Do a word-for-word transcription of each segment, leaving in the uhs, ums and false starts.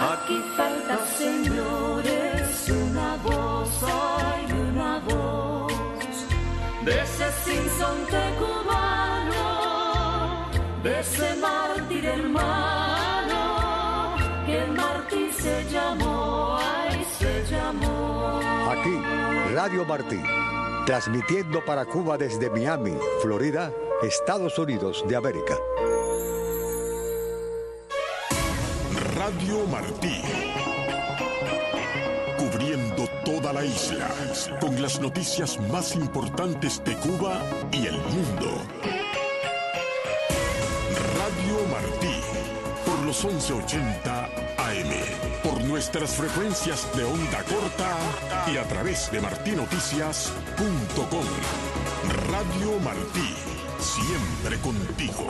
Aquí falta, señores, una voz, hay una voz de ese sinsonte cubano, de ese mártir hermano, que Martí se llamó, ay, se llamó. Aquí, Radio Martí, transmitiendo para Cuba desde Miami, Florida, Estados Unidos de América. Radio Martí, cubriendo toda la isla, con las noticias más importantes de Cuba y el mundo. Radio Martí, por los once ochenta A M, por nuestras frecuencias de onda corta y a través de martí noticias punto com. Radio Martí, siempre contigo.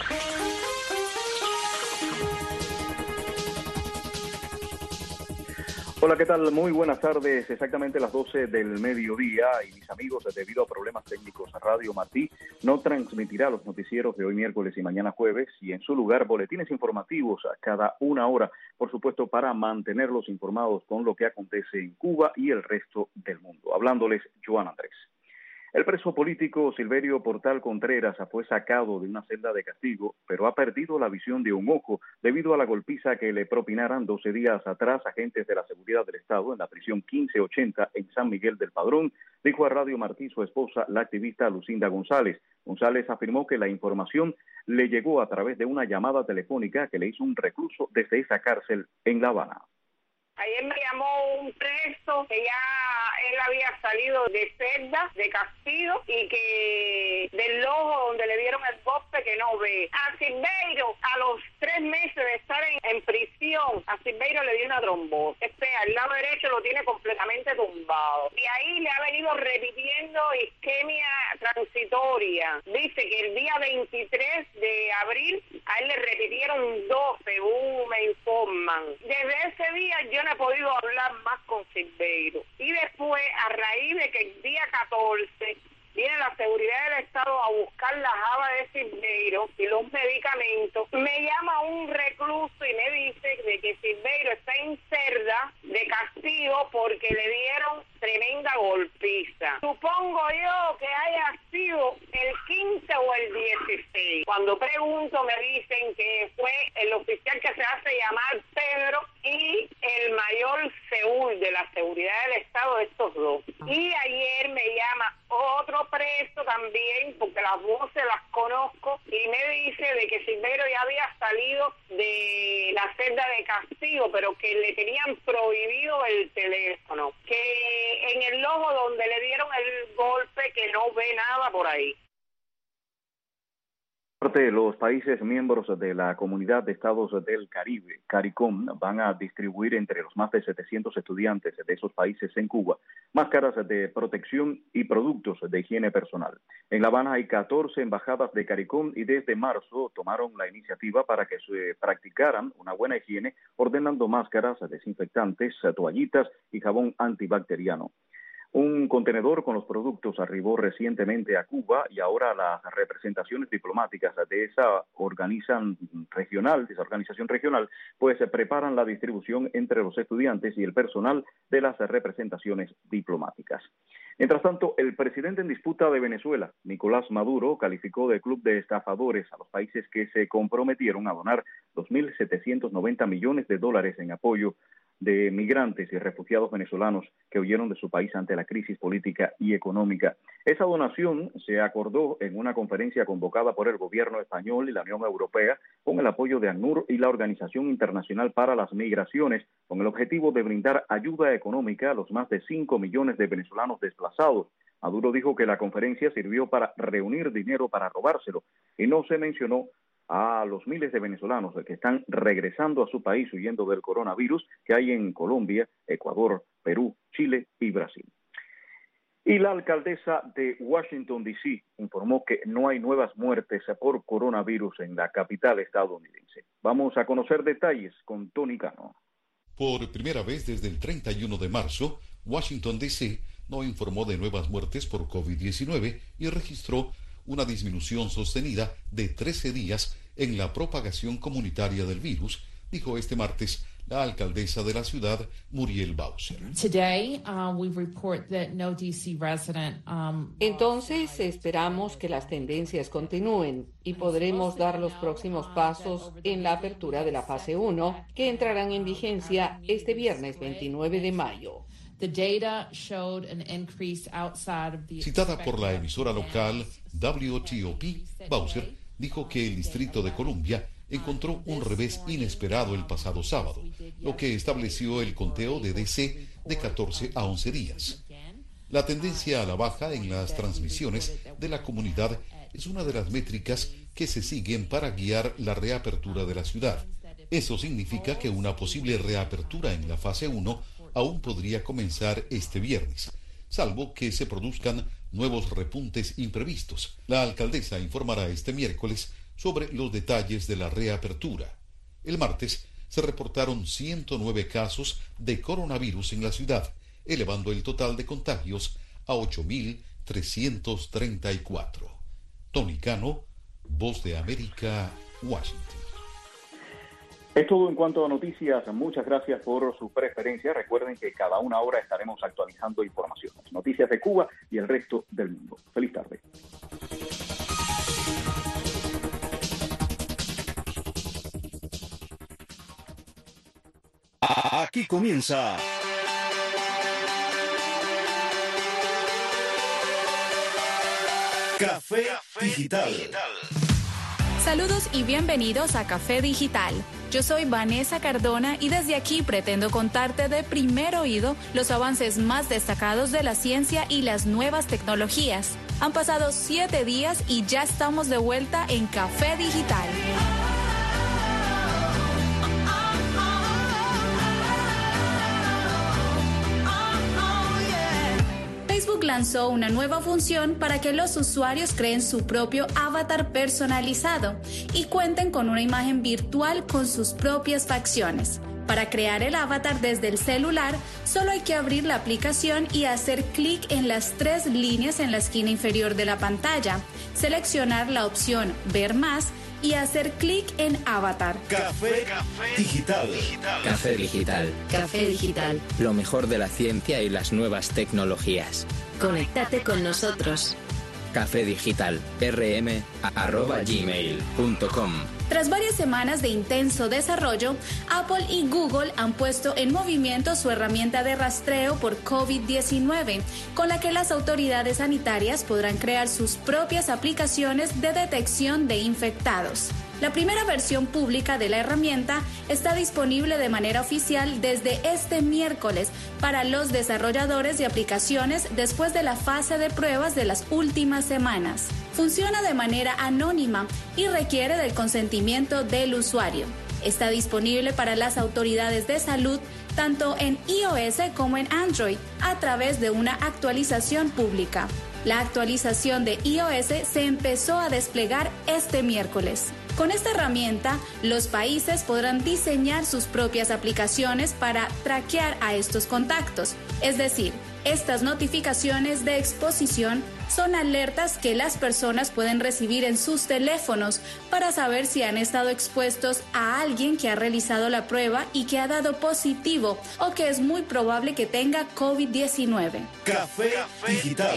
Hola, ¿qué tal? Muy buenas tardes, exactamente las doce del mediodía, y mis amigos, debido a problemas técnicos, Radio Martí no transmitirá los noticieros de hoy miércoles y mañana jueves, y en su lugar boletines informativos a cada una hora, por supuesto, para mantenerlos informados con lo que acontece en Cuba y el resto del mundo. Hablándoles, Joan Andrés. El preso político Silverio Portal Contreras fue sacado de una celda de castigo, pero ha perdido la visión de un ojo debido a la golpiza que le propinaran doce días atrás agentes de la seguridad del Estado en la prisión quince ochenta en San Miguel del Padrón, dijo a Radio Martí su esposa, la activista Lucinda González. González afirmó que la información le llegó a través de una llamada telefónica que le hizo un recluso desde esa cárcel en La Habana. Ayer me llamó un preso que ya él había salido de celda, de castigo, y que del ojo donde le dieron el golpe que no ve. A Silveiro, a los tres meses de estar en, en prisión, a Silveiro le dio una trombosis. Este, al lado derecho lo tiene completamente tumbado. Y ahí le ha venido repitiendo isquemia transitoria. Dice que el día veintitrés de abril a él le repitieron dos, según me informan. Desde ese día yo no he podido hablar más con Silveiro. Y después, a raíz de que el día catorce viene la seguridad del Estado a buscar la java de Silveiro y los medicamentos, me llama un recluso y me dice de que Silveiro está en celda de castigo porque le dieron tremenda golpiza. Supongo yo que haya sido el quince o el dieciséis. Cuando pregunto me dicen que fue el oficial que se hace llamar Pedro y el mayor Seúl de la seguridad del Estado, estos dos. Y ayer me llama otro preso también, porque las voces las conozco, y me dice de que Silveiro ya había salido de la celda de castigo, pero que le tenían prohibido el teléfono, que en el ojo donde le dieron el golpe, que no ve nada por ahí. Los países miembros de la Comunidad de Estados del Caribe, CARICOM, van a distribuir entre los más de setecientos estudiantes de esos países en Cuba máscaras de protección y productos de higiene personal. En La Habana hay catorce embajadas de CARICOM y desde marzo tomaron la iniciativa para que se practicaran una buena higiene, ordenando máscaras, desinfectantes, toallitas y jabón antibacteriano. Un contenedor con los productos arribó recientemente a Cuba y ahora las representaciones diplomáticas de esa organizan regional, de esa organización regional, pues se preparan la distribución entre los estudiantes y el personal de las representaciones diplomáticas. Mientras tanto, el presidente en disputa de Venezuela, Nicolás Maduro, calificó de club de estafadores a los países que se comprometieron a donar dos mil setecientos noventa millones de dólares en apoyo de migrantes y refugiados venezolanos que huyeron de su país ante la crisis política y económica. Esa donación se acordó en una conferencia convocada por el gobierno español y la Unión Europea con el apoyo de ACNUR y la Organización Internacional para las Migraciones, con el objetivo de brindar ayuda económica a los más de cinco millones de venezolanos desplazados. Maduro dijo que la conferencia sirvió para reunir dinero para robárselo y no se mencionó a los miles de venezolanos que están regresando a su país huyendo del coronavirus que hay en Colombia, Ecuador, Perú, Chile y Brasil. Y la alcaldesa de Washington, D C informó que no hay nuevas muertes por coronavirus en la capital estadounidense. Vamos a conocer detalles con Tony Cano. Por primera vez desde el treinta y uno de marzo, Washington, D C no informó de nuevas muertes por COVID diecinueve y registró una disminución sostenida de trece días en la propagación comunitaria del virus, dijo este martes la alcaldesa de la ciudad, Muriel Bowser. Today, uh, we report that no D C resident, um, Entonces, esperamos que las tendencias continúen y podremos dar los próximos pasos en la apertura de la fase uno, que entrarán en vigencia este viernes veintinueve de mayo. The data showed an increase outside of the Citada por la emisora local W T O P, Bowser dijo que el Distrito de Columbia encontró un revés inesperado el pasado sábado, lo que estableció el conteo de D C de catorce a once días. La tendencia a la baja en las transmisiones de la comunidad es una de las métricas que se siguen para guiar la reapertura de la ciudad. Eso significa que una posible reapertura en la fase uno aún podría comenzar este viernes, salvo que se produzcan nuevos repuntes imprevistos. La alcaldesa informará este miércoles sobre los detalles de la reapertura. El martes se reportaron ciento nueve casos de coronavirus en la ciudad, elevando el total de contagios a ocho mil trescientos treinta y cuatro. Tony Cano, Voz de América, Washington. Es todo en cuanto a noticias. Muchas gracias por su preferencia. Recuerden que cada una hora estaremos actualizando informaciones, noticias de Cuba y el resto del mundo. Feliz tarde. Aquí comienza Café Digital. Saludos y bienvenidos a Café Digital. Yo soy Vanessa Cardona y desde aquí pretendo contarte de primer oído los avances más destacados de la ciencia y las nuevas tecnologías. Han pasado siete días y ya estamos de vuelta en Café Digital. Facebook lanzó una nueva función para que los usuarios creen su propio avatar personalizado y cuenten con una imagen virtual con sus propias facciones. Para crear el avatar desde el celular, solo hay que abrir la aplicación y hacer clic en las tres líneas en la esquina inferior de la pantalla, seleccionar la opción Ver más y hacer clic en Avatar. Café, Café Digital. Café Digital. Café Digital. Lo mejor de la ciencia y las nuevas tecnologías. Conéctate con nosotros. Café Digital, rm arroba gmail punto com. Tras varias semanas de intenso desarrollo, Apple y Google han puesto en movimiento su herramienta de rastreo por COVID diecinueve, con la que las autoridades sanitarias podrán crear sus propias aplicaciones de detección de infectados. La primera versión pública de la herramienta está disponible de manera oficial desde este miércoles para los desarrolladores de aplicaciones después de la fase de pruebas de las últimas semanas. Funciona de manera anónima y requiere del consentimiento del usuario. Está disponible para las autoridades de salud tanto en iOS como en Android a través de una actualización pública. La actualización de iOS se empezó a desplegar este miércoles. Con esta herramienta, los países podrán diseñar sus propias aplicaciones para traquear a estos contactos. Es decir, estas notificaciones de exposición son alertas que las personas pueden recibir en sus teléfonos para saber si han estado expuestos a alguien que ha realizado la prueba y que ha dado positivo o que es muy probable que tenga COVID diecinueve. Café Digital.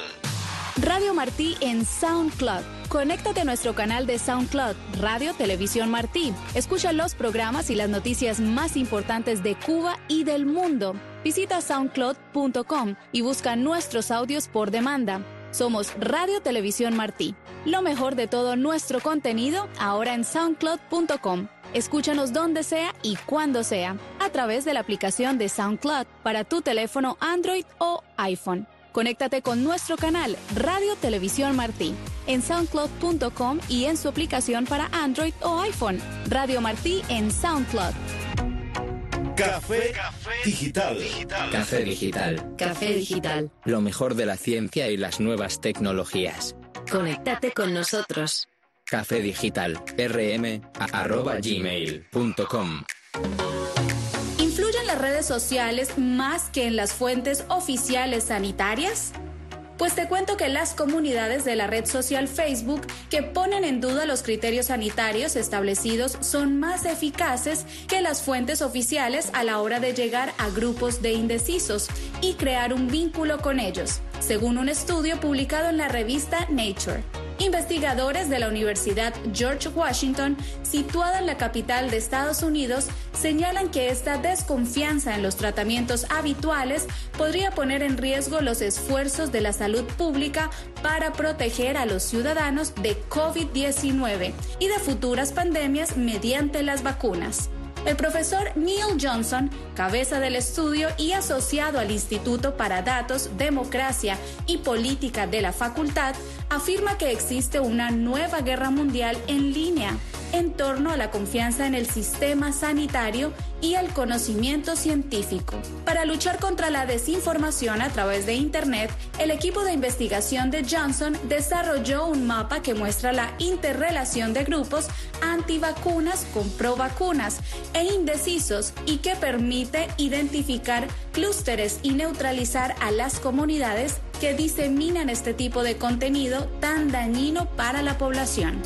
Radio Martí en SoundCloud. Conéctate a nuestro canal de SoundCloud, Radio Televisión Martí. Escucha los programas y las noticias más importantes de Cuba y del mundo. Visita soundcloud punto com y busca nuestros audios por demanda. Somos Radio Televisión Martí. Lo mejor de todo nuestro contenido ahora en soundcloud punto com. Escúchanos donde sea y cuando sea, a través de la aplicación de SoundCloud para tu teléfono Android o iPhone. Conéctate con nuestro canal Radio Televisión Martí en soundcloud punto com y en su aplicación para Android o iPhone. Radio Martí en SoundCloud. Café Digital. Café Digital. Café Digital. Lo mejor de la ciencia y las nuevas tecnologías. Conéctate con nosotros. Café Digital, rm arroba gmail punto com. ¿Influyen las redes sociales más que en las fuentes oficiales sanitarias? Pues te cuento que las comunidades de la red social Facebook que ponen en duda los criterios sanitarios establecidos son más eficaces que las fuentes oficiales a la hora de llegar a grupos de indecisos y crear un vínculo con ellos, según un estudio publicado en la revista Nature. Investigadores de la Universidad George Washington, situada en la capital de Estados Unidos, señalan que esta desconfianza en los tratamientos habituales podría poner en riesgo los esfuerzos de la salud pública para proteger a los ciudadanos de COVID diecinueve y de futuras pandemias mediante las vacunas. El profesor Neil Johnson, cabeza del estudio y asociado al Instituto para Datos, Democracia y Política de la facultad, afirma que existe una nueva guerra mundial en línea en torno a la confianza en el sistema sanitario y el conocimiento científico. Para luchar contra la desinformación a través de Internet, el equipo de investigación de Johnson desarrolló un mapa que muestra la interrelación de grupos antivacunas con provacunas e indecisos y que permite identificar clústeres y neutralizar a las comunidades que diseminan este tipo de contenido tan dañino para la población.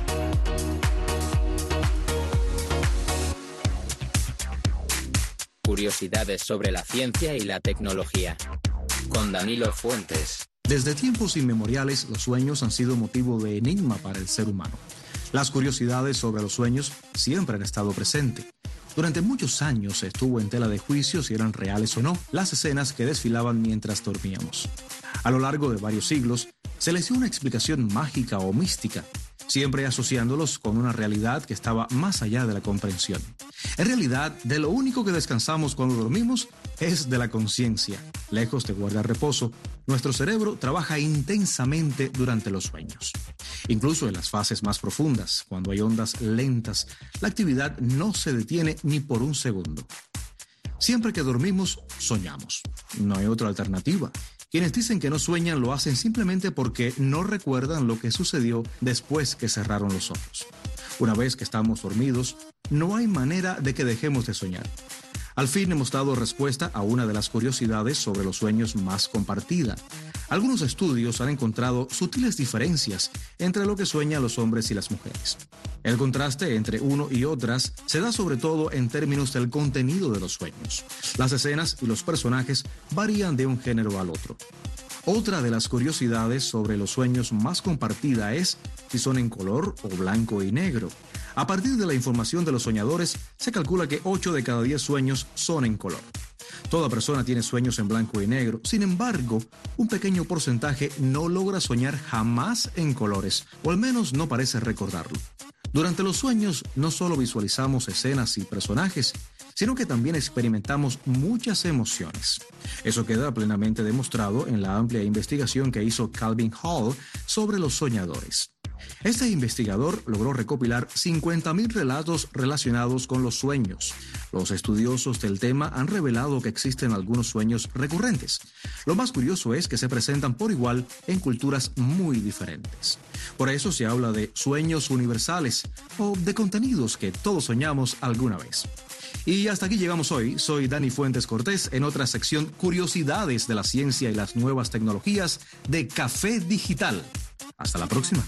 Curiosidades sobre la ciencia y la tecnología. Con Danilo Fuentes. Desde tiempos inmemoriales, los sueños han sido motivo de enigma para el ser humano. Las curiosidades sobre los sueños siempre han estado presentes. Durante muchos años estuvo en tela de juicio si eran reales o no las escenas que desfilaban mientras dormíamos. A lo largo de varios siglos, se les dio una explicación mágica o mística, siempre asociándolos con una realidad que estaba más allá de la comprensión. En realidad, de lo único que descansamos cuando dormimos es de la conciencia. Lejos de guardar reposo, nuestro cerebro trabaja intensamente durante los sueños. Incluso en las fases más profundas, cuando hay ondas lentas, la actividad no se detiene ni por un segundo. Siempre que dormimos, soñamos. No hay otra alternativa. Quienes dicen que no sueñan lo hacen simplemente porque no recuerdan lo que sucedió después que cerraron los ojos. Una vez que estamos dormidos, no hay manera de que dejemos de soñar. Al fin hemos dado respuesta a una de las curiosidades sobre los sueños más compartida. Algunos estudios han encontrado sutiles diferencias entre lo que sueñan los hombres y las mujeres. El contraste entre uno y otras se da sobre todo en términos del contenido de los sueños. Las escenas y los personajes varían de un género al otro. Otra de las curiosidades sobre los sueños más compartida es si son en color o blanco y negro. A partir de la información de los soñadores, se calcula que ocho de cada diez sueños son en color. Toda persona tiene sueños en blanco y negro, sin embargo, un pequeño porcentaje no logra soñar jamás en colores, o al menos no parece recordarlo. Durante los sueños no solo visualizamos escenas y personajes, sino que también experimentamos muchas emociones. Eso queda plenamente demostrado en la amplia investigación que hizo Calvin Hall sobre los soñadores. Este investigador logró recopilar cincuenta mil relatos relacionados con los sueños. Los estudiosos del tema han revelado que existen algunos sueños recurrentes. Lo más curioso es que se presentan por igual en culturas muy diferentes. Por eso se habla de sueños universales o de contenidos que todos soñamos alguna vez. Y hasta aquí llegamos hoy. Soy Dani Fuentes Cortés en otra sección Curiosidades de la Ciencia y las Nuevas Tecnologías de Café Digital. Hasta la próxima.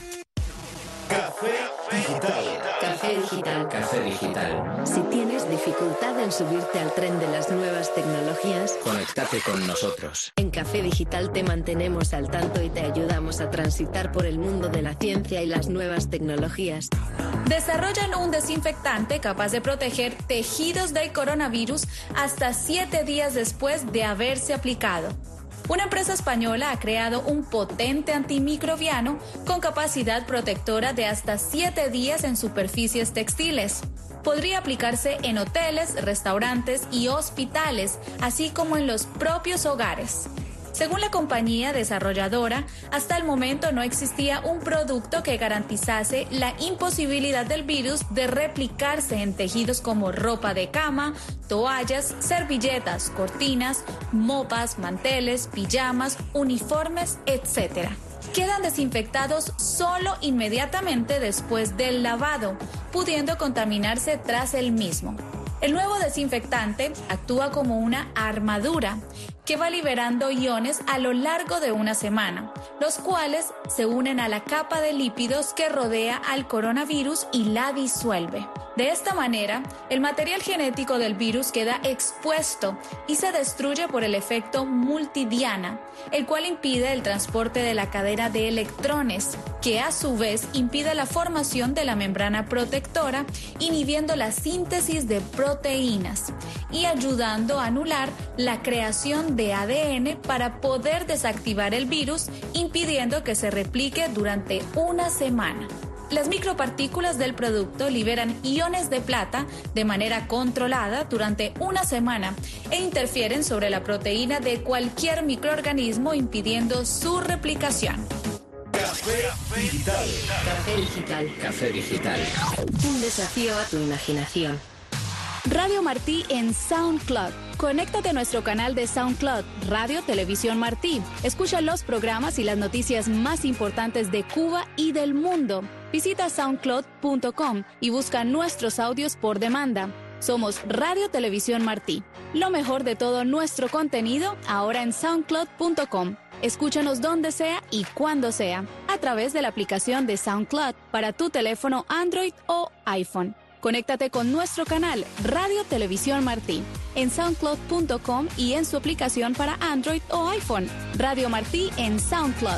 Café Digital. Café Digital. Café Digital. Si tienes dificultad en subirte al tren de las nuevas tecnologías, conéctate con nosotros. En Café Digital te mantenemos al tanto y te ayudamos a transitar por el mundo de la ciencia y las nuevas tecnologías. Desarrollan un desinfectante capaz de proteger tejidos del coronavirus hasta siete días después de haberse aplicado. Una empresa española ha creado un potente antimicrobiano con capacidad protectora de hasta siete días en superficies textiles. Podría aplicarse en hoteles, restaurantes y hospitales, así como en los propios hogares. Según la compañía desarrolladora, hasta el momento no existía un producto que garantizase la imposibilidad del virus de replicarse en tejidos como ropa de cama, toallas, servilletas, cortinas, mopas, manteles, pijamas, uniformes, etcétera. Quedan desinfectados solo inmediatamente después del lavado, pudiendo contaminarse tras el mismo. El nuevo desinfectante actúa como una armadura que va liberando iones a lo largo de una semana, los cuales se unen a la capa de lípidos que rodea al coronavirus y la disuelve. De esta manera, el material genético del virus queda expuesto y se destruye por el efecto multidiana, el cual impide el transporte de la cadena de electrones, que a su vez impide la formación de la membrana protectora, inhibiendo la síntesis de proteínas y ayudando a anular la creación de A D N para poder desactivar el virus, impidiendo que se replique durante una semana. Las micropartículas del producto liberan iones de plata de manera controlada durante una semana e interfieren sobre la proteína de cualquier microorganismo, impidiendo su replicación. Café Digital. Café Digital. Café Digital. Un desafío a tu imaginación. Radio Martí en SoundCloud. Conéctate a nuestro canal de SoundCloud, Radio Televisión Martí. Escucha los programas y las noticias más importantes de Cuba y del mundo. Visita soundcloud punto com y busca nuestros audios por demanda. Somos Radio Televisión Martí. Lo mejor de todo nuestro contenido ahora en soundcloud punto com. Escúchanos donde sea y cuando sea, a través de la aplicación de SoundCloud para tu teléfono Android o iPhone. Conéctate con nuestro canal Radio Televisión Martí en soundcloud punto com y en su aplicación para Android o iPhone. Radio Martí en SoundCloud.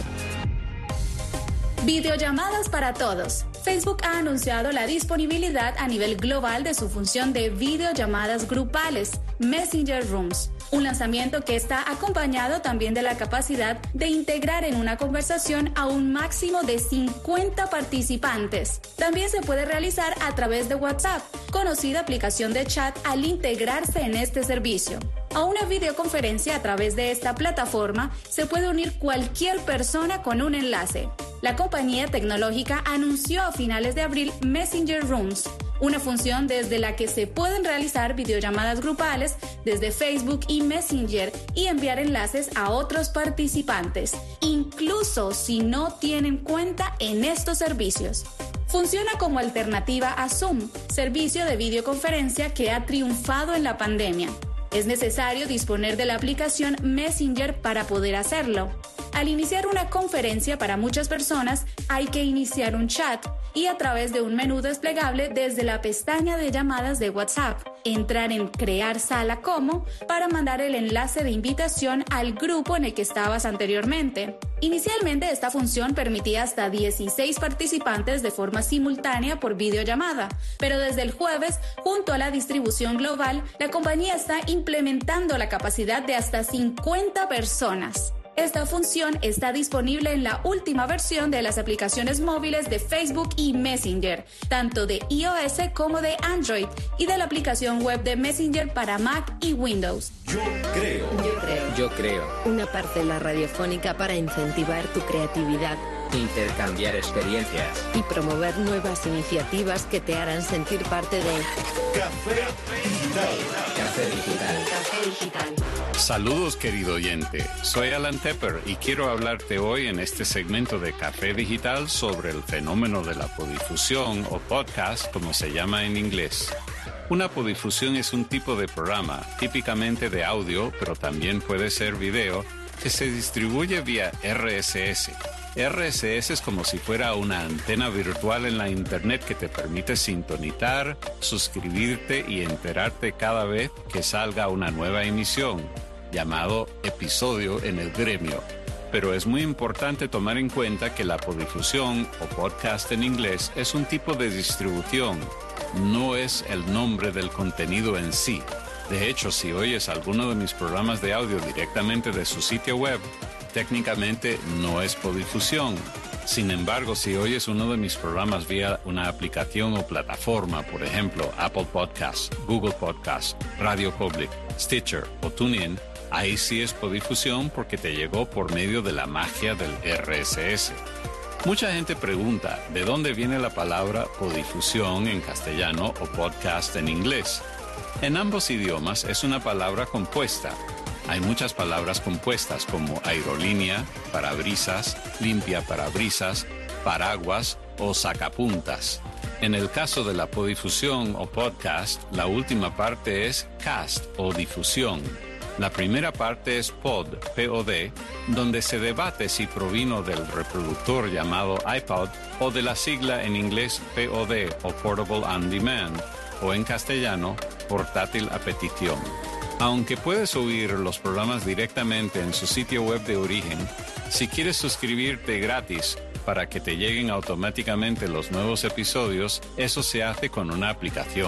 Videollamadas para todos. Facebook ha anunciado la disponibilidad a nivel global de su función de videollamadas grupales, Messenger Rooms, un lanzamiento que está acompañado también de la capacidad de integrar en una conversación a un máximo de cincuenta participantes. También se puede realizar a través de WhatsApp, conocida aplicación de chat, al integrarse en este servicio. A una videoconferencia a través de esta plataforma se puede unir cualquier persona con un enlace. La compañía tecnológica anunció a finales de abril Messenger Rooms, una función desde la que se pueden realizar videollamadas grupales desde Facebook y Messenger y enviar enlaces a otros participantes, incluso si no tienen cuenta en estos servicios. Funciona como alternativa a Zoom, servicio de videoconferencia que ha triunfado en la pandemia. Es necesario disponer de la aplicación Messenger para poder hacerlo. Al iniciar una conferencia para muchas personas, hay que iniciar un chat y a través de un menú desplegable desde la pestaña de llamadas de WhatsApp, entrar en Crear sala como para mandar el enlace de invitación al grupo en el que estabas anteriormente. Inicialmente esta función permitía hasta dieciséis participantes de forma simultánea por videollamada, pero desde el jueves, junto a la distribución global, la compañía está implementando la capacidad de hasta cincuenta personas. Esta función está disponible en la última versión de las aplicaciones móviles de Facebook y Messenger, tanto de iOS como de Android, y de la aplicación web de Messenger para Mac y Windows. Yo creo. Yo creo. Yo creo. Una parcela radiofónica para incentivar tu creatividad, Intercambiar experiencias y promover nuevas iniciativas que te harán sentir parte de Café Digital. Café Digital. Café Digital. Saludos, querido oyente. Soy Alan Tepper y quiero hablarte hoy en este segmento de Café Digital sobre el fenómeno de la podifusión o podcast, como se llama en inglés. Una podifusión es un tipo de programa, típicamente de audio, pero también puede ser video, que se distribuye vía R S S. R S S es como si fuera una antena virtual en la Internet que te permite sintonizar, suscribirte y enterarte cada vez que salga una nueva emisión, llamado episodio en el gremio. Pero es muy importante tomar en cuenta que la podifusión o podcast en inglés es un tipo de distribución, no es el nombre del contenido en sí. De hecho, si oyes alguno de mis programas de audio directamente de su sitio web, técnicamente no es podifusión. Sin embargo, si oyes uno de mis programas vía una aplicación o plataforma, por ejemplo, Apple Podcasts, Google Podcasts, Radio Public, Stitcher o TuneIn, ahí sí es podifusión porque te llegó por medio de la magia del R S S. Mucha gente pregunta de dónde viene la palabra podifusión en castellano o podcast en inglés. En ambos idiomas es una palabra compuesta. Hay muchas palabras compuestas como aerolínea, parabrisas, limpia parabrisas, paraguas o sacapuntas. En el caso de la podifusión o podcast, la última parte es cast o difusión. La primera parte es Pod, P O D, donde se debate si provino del reproductor llamado iPod o de la sigla en inglés P O D o Portable On Demand, o en castellano, portátil a petición. Aunque puedes oír los programas directamente en su sitio web de origen, si quieres suscribirte gratis para que te lleguen automáticamente los nuevos episodios, eso se hace con una aplicación.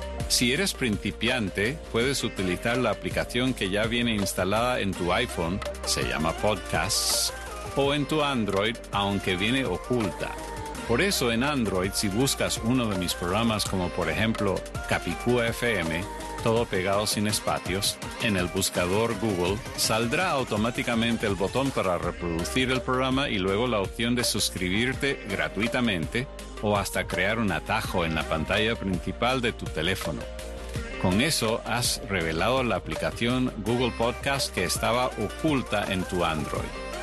Si eres principiante, puedes utilizar la aplicación que ya viene instalada en tu iPhone, se llama Podcasts, o en tu Android, aunque viene oculta. Por eso en Android, si buscas uno de mis programas como por ejemplo Capicúa F M, todo pegado sin espacios, en el buscador Google, saldrá automáticamente el botón para reproducir el programa y luego la opción de suscribirte gratuitamente o hasta crear un atajo en la pantalla principal de tu teléfono. Con eso has revelado la aplicación Google Podcast que estaba oculta en tu Android.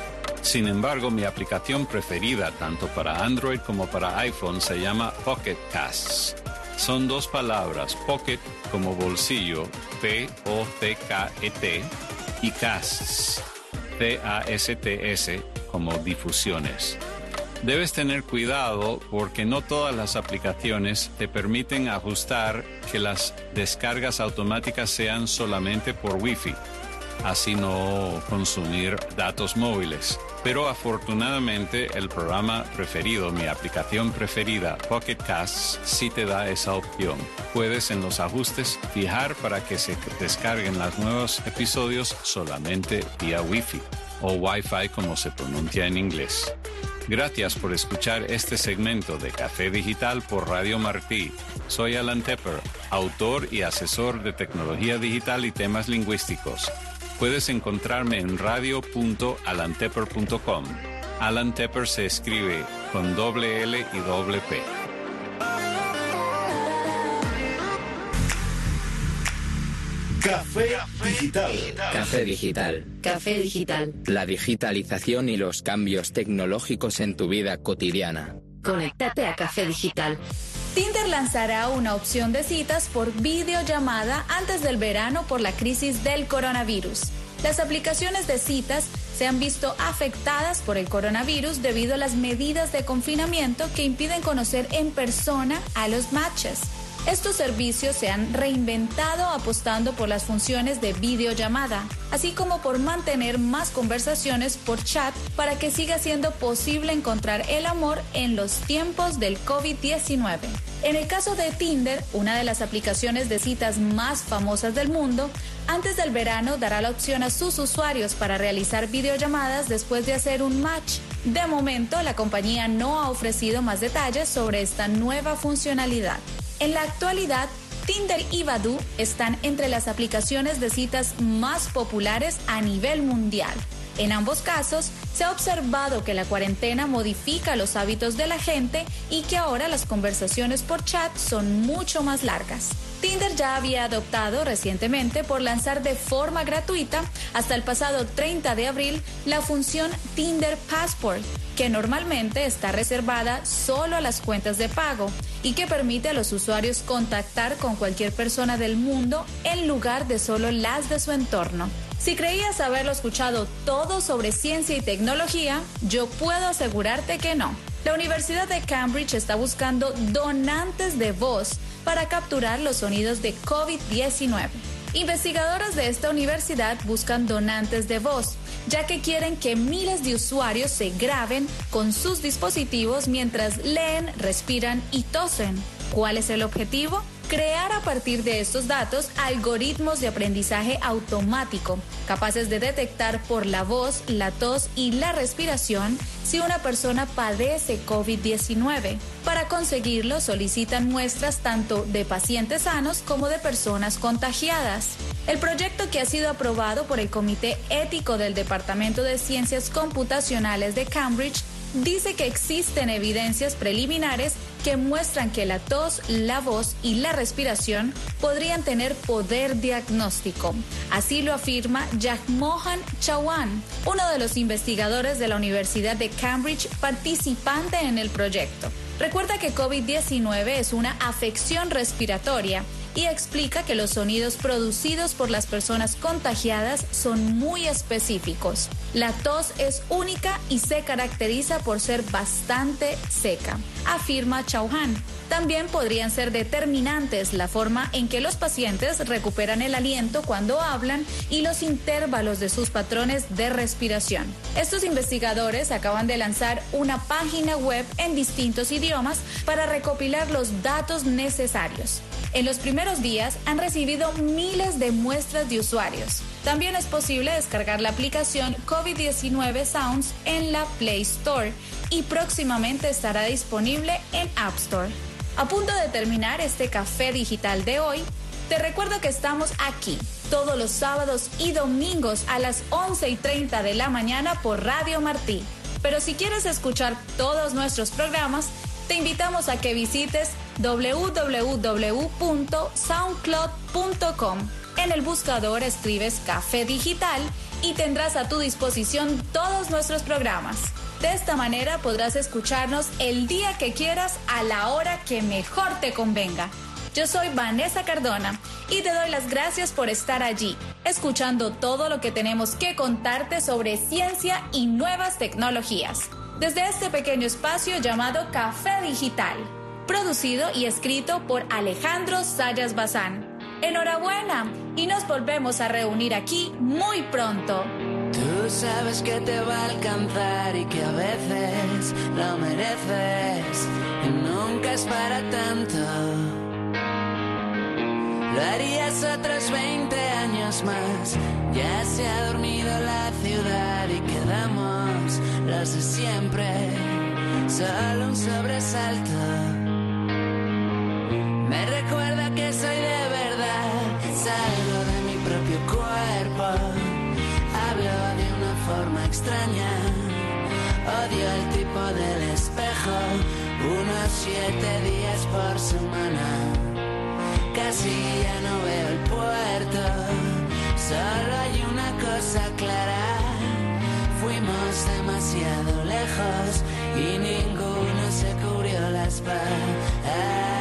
Sin embargo, mi aplicación preferida tanto para Android como para iPhone se llama Pocket Casts. Son dos palabras, pocket como bolsillo, P O C K E T, y casts, C A S T S, como difusiones. Debes tener cuidado porque no todas las aplicaciones te permiten ajustar que las descargas automáticas sean solamente por Wi-Fi, así no consumir datos móviles. Pero afortunadamente el programa preferido, mi aplicación preferida, Pocket Casts, sí te da esa opción. Puedes en los ajustes fijar para que se descarguen los nuevos episodios solamente vía Wi-Fi o Wi-Fi como se pronuncia en inglés. Gracias por escuchar este segmento de Café Digital por Radio Martí. Soy Alan Tepper, autor y asesor de tecnología digital y temas lingüísticos. Puedes encontrarme en radio punto alan tepper punto com. Alan Tepper se escribe con doble L y doble P. Café Digital. Café Digital. Café Digital. La digitalización y los cambios tecnológicos en tu vida cotidiana. Conéctate a Café Digital. Tinder lanzará una opción de citas por videollamada antes del verano por la crisis del coronavirus. Las aplicaciones de citas se han visto afectadas por el coronavirus debido a las medidas de confinamiento que impiden conocer en persona a los matches. Estos servicios se han reinventado apostando por las funciones de videollamada, así como por mantener más conversaciones por chat para que siga siendo posible encontrar el amor en los tiempos del COVID diecinueve. En el caso de Tinder, una de las aplicaciones de citas más famosas del mundo, antes del verano dará la opción a sus usuarios para realizar videollamadas después de hacer un match. De momento, la compañía no ha ofrecido más detalles sobre esta nueva funcionalidad. En la actualidad, Tinder y Badoo están entre las aplicaciones de citas más populares a nivel mundial. En ambos casos, se ha observado que la cuarentena modifica los hábitos de la gente y que ahora las conversaciones por chat son mucho más largas. Tinder ya había adoptado recientemente por lanzar de forma gratuita hasta el pasado treinta de abril la función Tinder Passport, que normalmente está reservada solo a las cuentas de pago y que permite a los usuarios contactar con cualquier persona del mundo en lugar de solo las de su entorno. Si creías haberlo escuchado todo sobre ciencia y tecnología, yo puedo asegurarte que no. La Universidad de Cambridge está buscando donantes de voz para capturar los sonidos de COVID diecinueve. Investigadores de esta universidad buscan donantes de voz, ya que quieren que miles de usuarios se graben con sus dispositivos mientras leen, respiran y tosen. ¿Cuál es el objetivo? Crear a partir de estos datos algoritmos de aprendizaje automático, capaces de detectar por la voz, la tos y la respiración si una persona padece COVID diecinueve. Para conseguirlo, solicitan muestras tanto de pacientes sanos como de personas contagiadas. El proyecto, que ha sido aprobado por el Comité Ético del Departamento de Ciencias Computacionales de Cambridge, dice que existen evidencias preliminares que muestran que la tos, la voz y la respiración podrían tener poder diagnóstico. Así lo afirma Jagmohan Chauhan, uno de los investigadores de la Universidad de Cambridge participante en el proyecto. Recuerda que COVID diecinueve es una afección respiratoria y explica que los sonidos producidos por las personas contagiadas son muy específicos. La tos es única y se caracteriza por ser bastante seca, afirma Chauhan. También podrían ser determinantes la forma en que los pacientes recuperan el aliento cuando hablan y los intervalos de sus patrones de respiración. Estos investigadores acaban de lanzar una página web en distintos idiomas para recopilar los datos necesarios. En los primeros días han recibido miles de muestras de usuarios. También es posible descargar la aplicación COVID diecinueve Sounds en la Play Store y próximamente estará disponible en App Store. A punto de terminar este café digital de hoy, te recuerdo que estamos aquí todos los sábados y domingos a las once y treinta de la mañana por Radio Martí. Pero si quieres escuchar todos nuestros programas, te invitamos a que visites doble u doble u doble u punto soundcloud punto com. En el buscador escribes Café Digital y tendrás a tu disposición todos nuestros programas. De esta manera podrás escucharnos el día que quieras a la hora que mejor te convenga. Yo soy Vanessa Cardona y te doy las gracias por estar allí, escuchando todo lo que tenemos que contarte sobre ciencia y nuevas tecnologías. Desde este pequeño espacio llamado Café Digital, producido y escrito por Alejandro Sayas Bazán. Enhorabuena y nos volvemos a reunir aquí muy pronto. Tú sabes que te va a alcanzar y que a veces lo mereces y nunca es para tanto. Lo harías otros veinte años más. Ya se ha dormido la ciudad y quedamos los de siempre. Solo un sobresalto me recuerda que soy de verdad. Salgo de mi propio cuerpo, hablo de una forma extraña. Odio el tipo del espejo, unos siete días por semana. Casi ya no veo el puerto, solo hay una cosa clara. Fuimos demasiado lejos y ninguno se cubrió la espalda.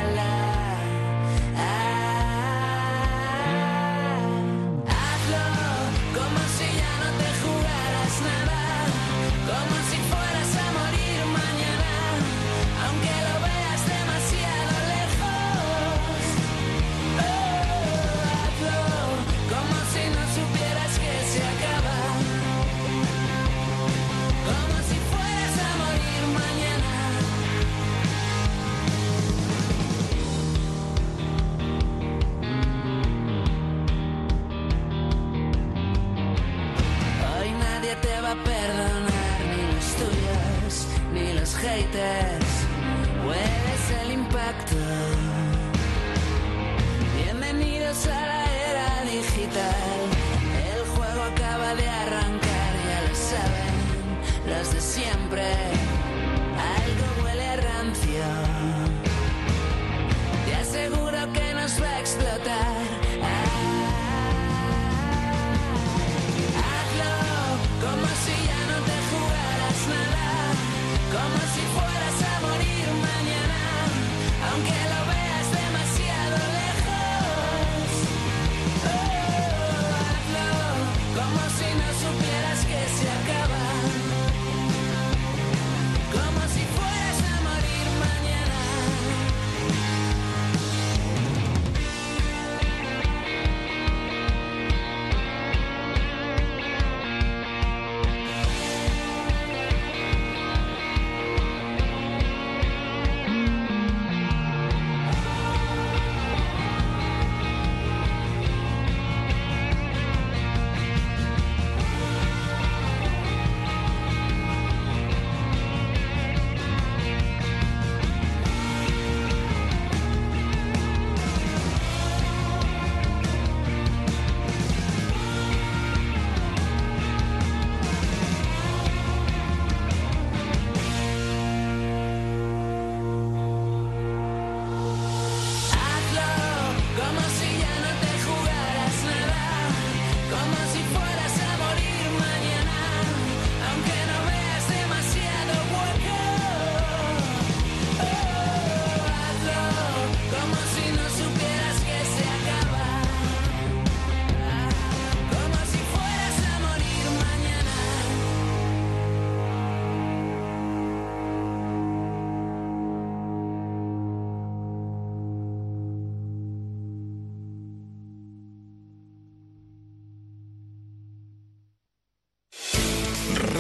Haters, hueles el impacto. Bienvenidos a la era digital. El juego acaba de arrancar, ya lo saben los de siempre. Algo huele a rancio. Te aseguro que nos va a explotar. Hazlo como si ya no te jugaras nada. Como si fueras a morir mañana, aunque lo veas demasiado lejos. Oh, hazlo como si no supieras que se acaba.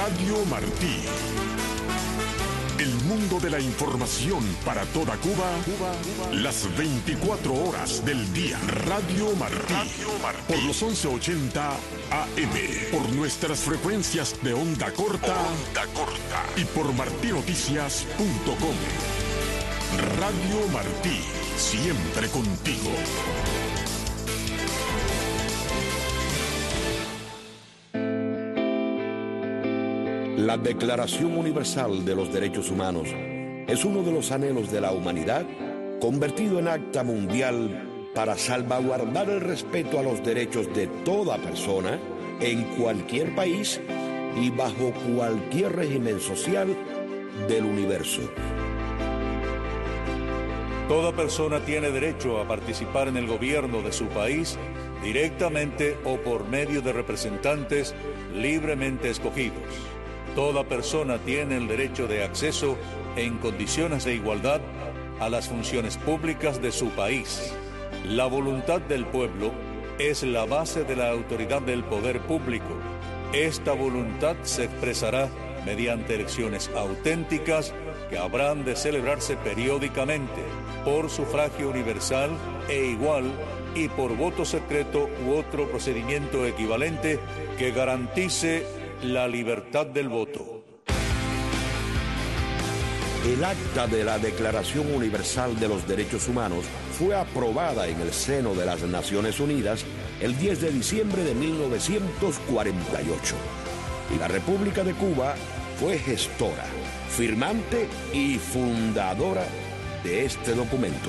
Radio Martí. El mundo de la información para toda Cuba, las veinticuatro horas del día. Radio Martí, por los once ochenta A M, por nuestras frecuencias de onda corta, onda corta y por martí noticias punto com. Radio Martí, siempre contigo. La Declaración Universal de los Derechos Humanos es uno de los anhelos de la humanidad convertido en acta mundial para salvaguardar el respeto a los derechos de toda persona en cualquier país y bajo cualquier régimen social del universo. Toda persona tiene derecho a participar en el gobierno de su país directamente o por medio de representantes libremente escogidos. Toda persona tiene el derecho de acceso en condiciones de igualdad a las funciones públicas de su país. La voluntad del pueblo es la base de la autoridad del poder público. Esta voluntad se expresará mediante elecciones auténticas que habrán de celebrarse periódicamente por sufragio universal e igual y por voto secreto u otro procedimiento equivalente que garantice la libertad del voto. El acta de la Declaración Universal de los Derechos Humanos fue aprobada en el seno de las Naciones Unidas el diez de diciembre de mil novecientos cuarenta y ocho. Y la República de Cuba fue gestora, firmante y fundadora de este documento.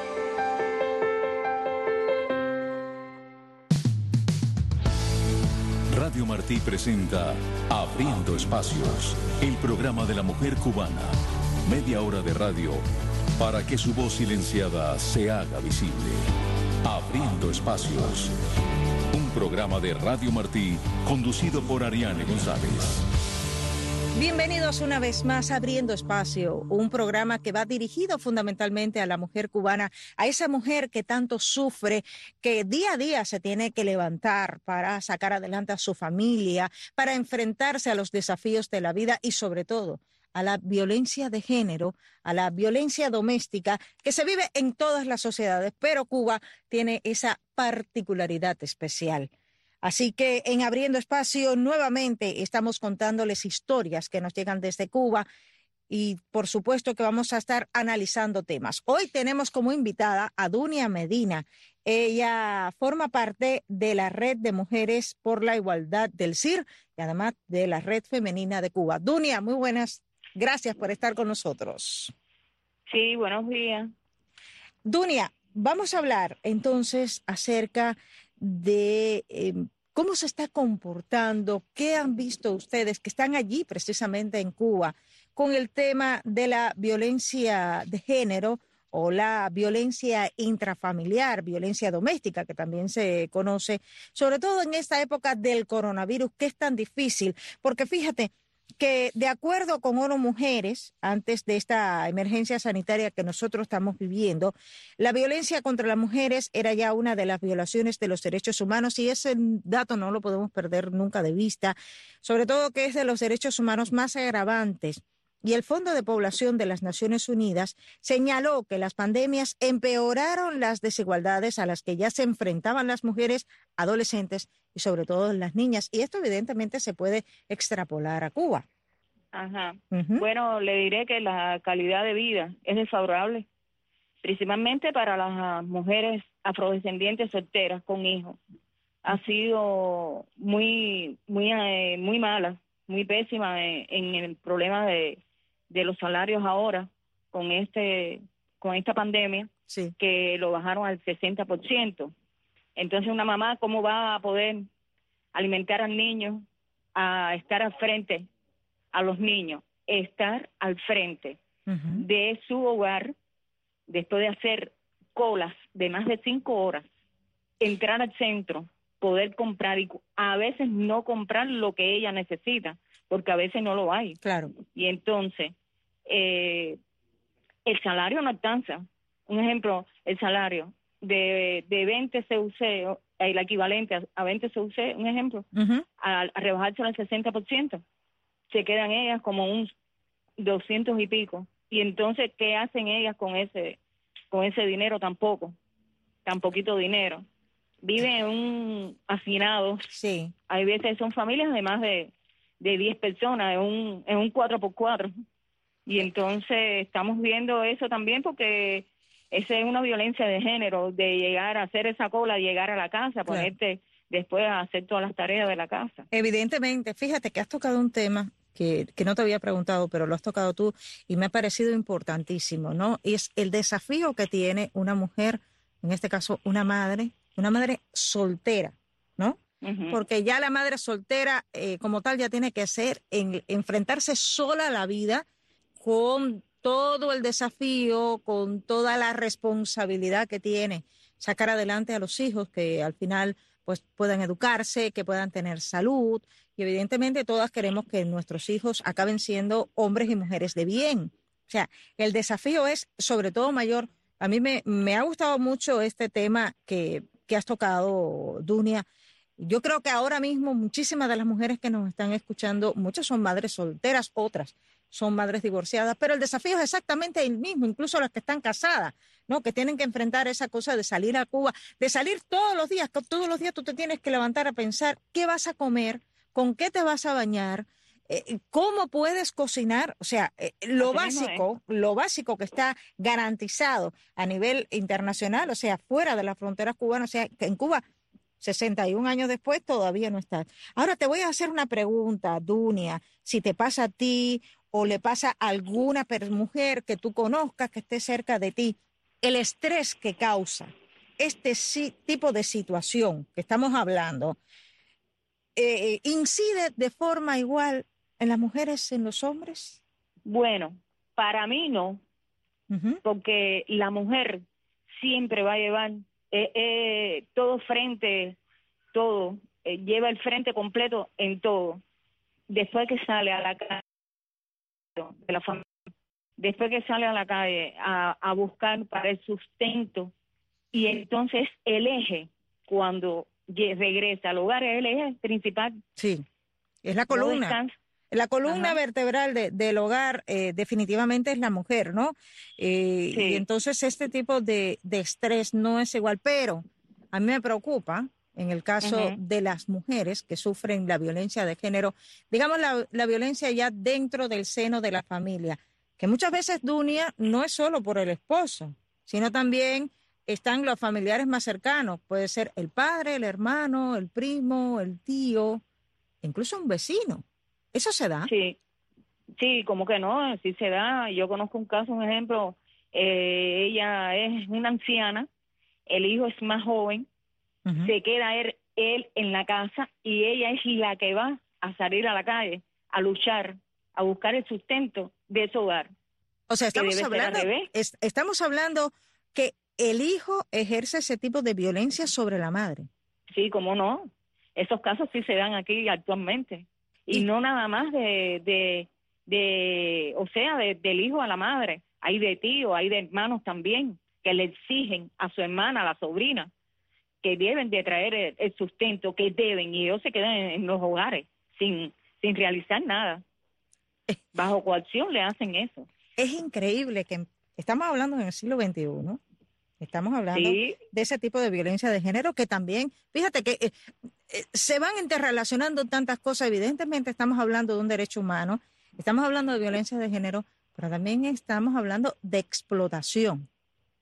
Radio Martí presenta Abriendo Espacios, el programa de la mujer cubana. Media hora de radio para que su voz silenciada se haga visible. Abriendo Espacios, un programa de Radio Martí conducido por Ariane González. Bienvenidos una vez más a Abriendo Espacio, un programa que va dirigido fundamentalmente a la mujer cubana, a esa mujer que tanto sufre, que día a día se tiene que levantar para sacar adelante a su familia, para enfrentarse a los desafíos de la vida y sobre todo a la violencia de género, a la violencia doméstica que se vive en todas las sociedades, pero Cuba tiene esa particularidad especial. Así que en Abriendo Espacio nuevamente estamos contándoles historias que nos llegan desde Cuba y por supuesto que vamos a estar analizando temas. Hoy tenemos como invitada a Dunia Medina. Ella forma parte de la Red de Mujeres por la Igualdad del C I R y además de la Red Femenina de Cuba. Dunia, muy buenas. Gracias por estar con nosotros. Sí, buenos días. Dunia, vamos a hablar entonces acerca de eh, cómo se está comportando, qué han visto ustedes que están allí precisamente en Cuba con el tema de la violencia de género o la violencia intrafamiliar, violencia doméstica, que también se conoce, sobre todo en esta época del coronavirus, que es tan difícil, porque fíjate que de acuerdo con ONU Mujeres, antes de esta emergencia sanitaria que nosotros estamos viviendo, la violencia contra las mujeres era ya una de las violaciones de los derechos humanos y ese dato no lo podemos perder nunca de vista, sobre todo que es de los derechos humanos más agravantes. Y el Fondo de Población de las Naciones Unidas señaló que las pandemias empeoraron las desigualdades a las que ya se enfrentaban las mujeres, adolescentes y sobre todo las niñas. Y esto evidentemente se puede extrapolar a Cuba. Ajá. Uh-huh. Bueno, le diré que la calidad de vida es desfavorable, principalmente para las mujeres afrodescendientes solteras con hijos. Ha sido muy, muy, eh, muy mala, muy pésima en, en el problema de de los salarios ahora con este con esta pandemia, sí, que lo bajaron al sesenta por ciento. Entonces una mamá, ¿cómo va a poder alimentar al niño, a estar al frente a los niños, estar al frente uh-huh. de su hogar después de hacer colas de más de cinco horas, entrar al centro, poder comprar y a veces no comprar lo que ella necesita, porque a veces no lo hay. Claro. Y entonces, eh, el salario no alcanza. Un ejemplo, el salario de, de veinte C U C, el equivalente a, a veinte C U C, un ejemplo, uh-huh. a, a rebajarse al sesenta por ciento. se quedan ellas como un doscientos y pico. Y entonces, ¿qué hacen ellas con ese con ese dinero? Tampoco, tan poquito dinero. Viven en un hacinado. Sí. Hay veces son familias de más de, de diez personas, en un, en un cuatro por cuatro. Y entonces estamos viendo eso también porque esa es una violencia de género, de llegar a hacer esa cola, llegar a la casa, ponerte después a hacer todas las tareas de la casa. Evidentemente, fíjate que has tocado un tema que, que no te había preguntado, pero lo has tocado tú y me ha parecido importantísimo, ¿no? Y es el desafío que tiene una mujer, en este caso una madre, una madre soltera, ¿no? Uh-huh. Porque ya la madre soltera eh, como tal ya tiene que ser en, enfrentarse sola a la vida con todo el desafío, con toda la responsabilidad que tiene sacar adelante a los hijos que al final pues puedan educarse, que puedan tener salud y evidentemente todas queremos que nuestros hijos acaben siendo hombres y mujeres de bien. O sea, el desafío es sobre todo mayor. A mí me, me ha gustado mucho este tema que, que has tocado, Dunia. Yo creo que ahora mismo muchísimas de las mujeres que nos están escuchando, muchas son madres solteras, otras son madres divorciadas, pero el desafío es exactamente el mismo, incluso las que están casadas, ¿no? Que tienen que enfrentar esa cosa de salir a Cuba, de salir todos los días, que todos los días tú te tienes que levantar a pensar qué vas a comer, con qué te vas a bañar, eh, cómo puedes cocinar, o sea, eh, lo básico, lo básico que está garantizado a nivel internacional, o sea, fuera de las fronteras cubanas, o sea, que en Cuba sesenta y un años después todavía no está. Ahora te voy a hacer una pregunta, Dunia, si te pasa a ti o le pasa a alguna mujer que tú conozcas que esté cerca de ti, el estrés que causa este si, tipo de situación que estamos hablando, eh, ¿incide de forma igual en las mujeres, en los hombres? Bueno, para mí no, uh-huh. porque la mujer siempre va a llevar eh, eh, todo frente, todo, eh, lleva el frente completo en todo. Después que sale a la calle, de la familia, después que sale a la calle a, a buscar para el sustento, y entonces el eje, cuando regresa al hogar, es el eje principal. Sí, es la columna. No la columna Ajá. vertebral de, del hogar eh, definitivamente es la mujer, ¿no? Eh, sí. Y entonces este tipo de, de estrés no es igual, pero a mí me preocupa en el caso uh-huh. de las mujeres que sufren la violencia de género, digamos la, la violencia ya dentro del seno de la familia, que muchas veces, Dunia, no es solo por el esposo, sino también están los familiares más cercanos, puede ser el padre, el hermano, el primo, el tío, incluso un vecino. ¿Eso se da? Sí, sí, como que no, sí se da. Yo conozco un caso, un ejemplo, eh, ella es una anciana, el hijo es más joven, uh-huh. se queda él, él en la casa y ella es la que va a salir a la calle, a luchar, a buscar el sustento de ese hogar. O sea, estamos hablando, es, estamos hablando que el hijo ejerce ese tipo de violencia sobre la madre. Sí, cómo no. Esos casos sí se dan aquí actualmente. Y no nada más de, de, de o sea, de, del hijo a la madre. Hay de tíos, hay de hermanos también, que le exigen a su hermana, a la sobrina, que deben de traer el, el sustento, que deben, y ellos se quedan en, en los hogares sin, sin realizar nada. Bajo coacción le hacen eso. Es increíble que estamos hablando en el siglo veintiuno, estamos hablando sí. de ese tipo de violencia de género que también, fíjate que eh, eh, se van interrelacionando tantas cosas. Evidentemente estamos hablando de un derecho humano, estamos hablando de violencia de género, pero también estamos hablando de explotación.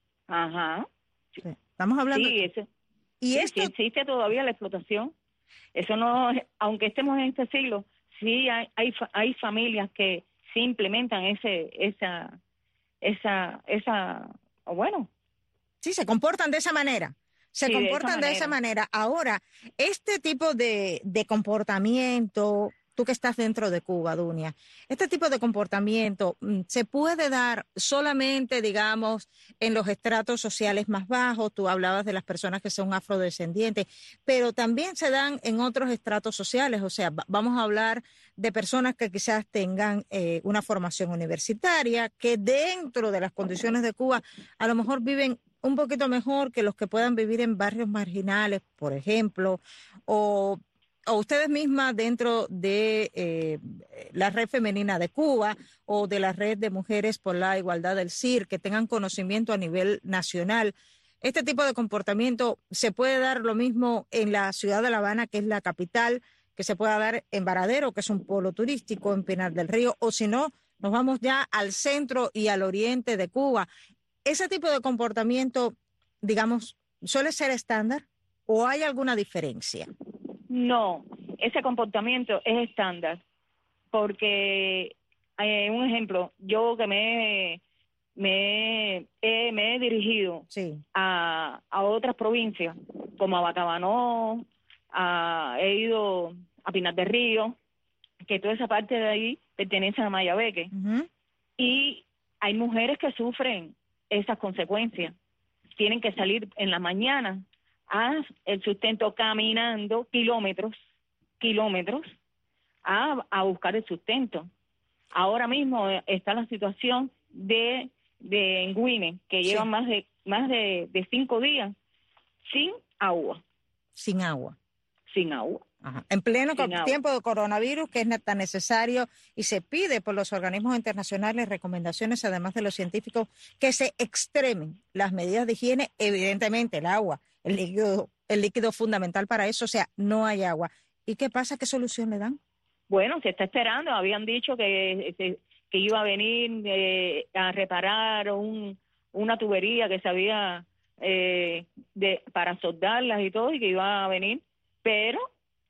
Ajá. Sí, estamos hablando... Sí, eso, y sí, esto... sí existe todavía la explotación. Eso no, aunque estemos en este siglo, sí hay, hay, hay familias que sí implementan ese, esa, esa, esa, o bueno... Sí, se comportan de esa manera, se sí, comportan de esa, de esa manera. Ahora, este tipo de, de comportamiento, tú que estás dentro de Cuba, Dunia, este tipo de comportamiento se puede dar solamente, digamos, en los estratos sociales más bajos. Tú hablabas de las personas que son afrodescendientes, pero también se dan en otros estratos sociales. O sea, vamos a hablar de personas que quizás tengan eh, una formación universitaria, que dentro de las condiciones de Cuba a lo mejor viven un poquito mejor que los que puedan vivir en barrios marginales, por ejemplo, o o ustedes mismas dentro de eh, la Red Femenina de Cuba o de la Red de Mujeres por la Igualdad del C I R, que tengan conocimiento a nivel nacional, ¿este tipo de comportamiento se puede dar lo mismo en la ciudad de La Habana, que es la capital, que se pueda dar en Varadero, que es un polo turístico, en Pinar del Río, o si no, nos vamos ya al centro y al oriente de Cuba? ¿Ese tipo de comportamiento, digamos, suele ser estándar o hay alguna diferencia? No, ese comportamiento es estándar, porque, eh, un ejemplo, yo que me, me, he, me he dirigido sí. a, a otras provincias, como a Bacabanó, a, he ido a Pinar del Río, que toda esa parte de ahí pertenece a Mayabeque, uh-huh. y hay mujeres que sufren esas consecuencias. Tienen que salir en la mañana a el sustento caminando kilómetros, kilómetros, a, a buscar el sustento. Ahora mismo está la situación de, de Engüine, que sí. llevan más de más de, de cinco días sin agua. Sin agua. Sin agua. Ajá. En pleno Sin tiempo agua. de coronavirus, que es tan necesario y se pide por los organismos internacionales recomendaciones, además de los científicos, que se extremen las medidas de higiene, evidentemente el agua, el líquido, el líquido fundamental para eso, o sea, no hay agua. ¿Y qué pasa? ¿Qué solución le dan? Bueno, se está esperando, habían dicho que, que, que iba a venir eh, a reparar un, una tubería que se había eh, de, para soldarlas y todo, y que iba a venir, pero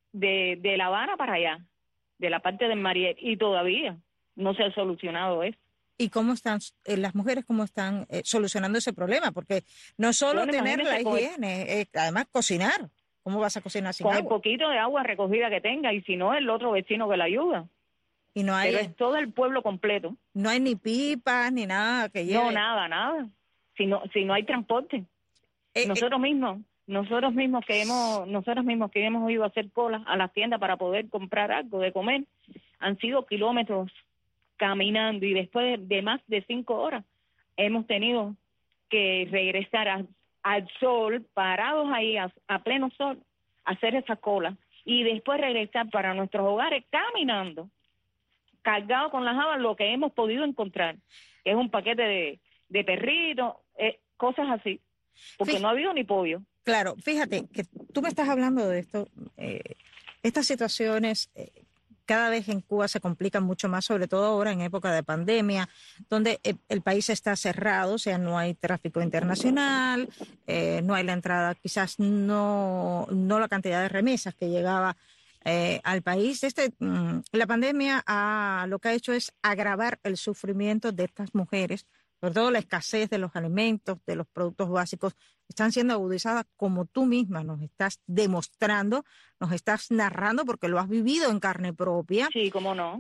de, de La Habana para allá, de la parte del Mariel, y todavía no se ha solucionado eso. ¿Y cómo están eh, las mujeres, cómo están eh, solucionando ese problema? Porque no solo Bueno, tener la con, higiene, eh, además cocinar. ¿Cómo vas a cocinar sin con agua? el poquito de agua recogida que tenga, y si no, el otro vecino que la ayuda. Y no hay, pero es todo el pueblo completo. No hay ni pipas ni nada que lleve. No, nada, nada. Si no, si no hay transporte. Eh, nosotros eh, mismos, nosotros mismos que hemos, nosotros mismos que hemos ido a hacer colas a las tiendas para poder comprar algo de comer, han sido kilómetros caminando, y después de, de más de cinco horas hemos tenido que regresar a, al sol, parados ahí a, a pleno sol, a hacer esa cola, y después regresar para nuestros hogares caminando, cargado con las habas lo que hemos podido encontrar, que es un paquete de, de perritos, eh, cosas así, porque fíjate, no ha habido ni pollo. Claro, fíjate que tú me estás hablando de esto, eh, estas situaciones eh, cada vez en Cuba se complican mucho más, sobre todo ahora en época de pandemia, donde el, el país está cerrado, o sea, no hay tráfico internacional, eh, no hay la entrada, quizás no, no la cantidad de remesas que llegaba eh, al país. Este, mm, la pandemia ha, lo que ha hecho es agravar el sufrimiento de estas mujeres, sobre todo la escasez de los alimentos, de los productos básicos, están siendo agudizadas, como tú misma nos estás demostrando, nos estás narrando, porque lo has vivido en carne propia. Sí, cómo no.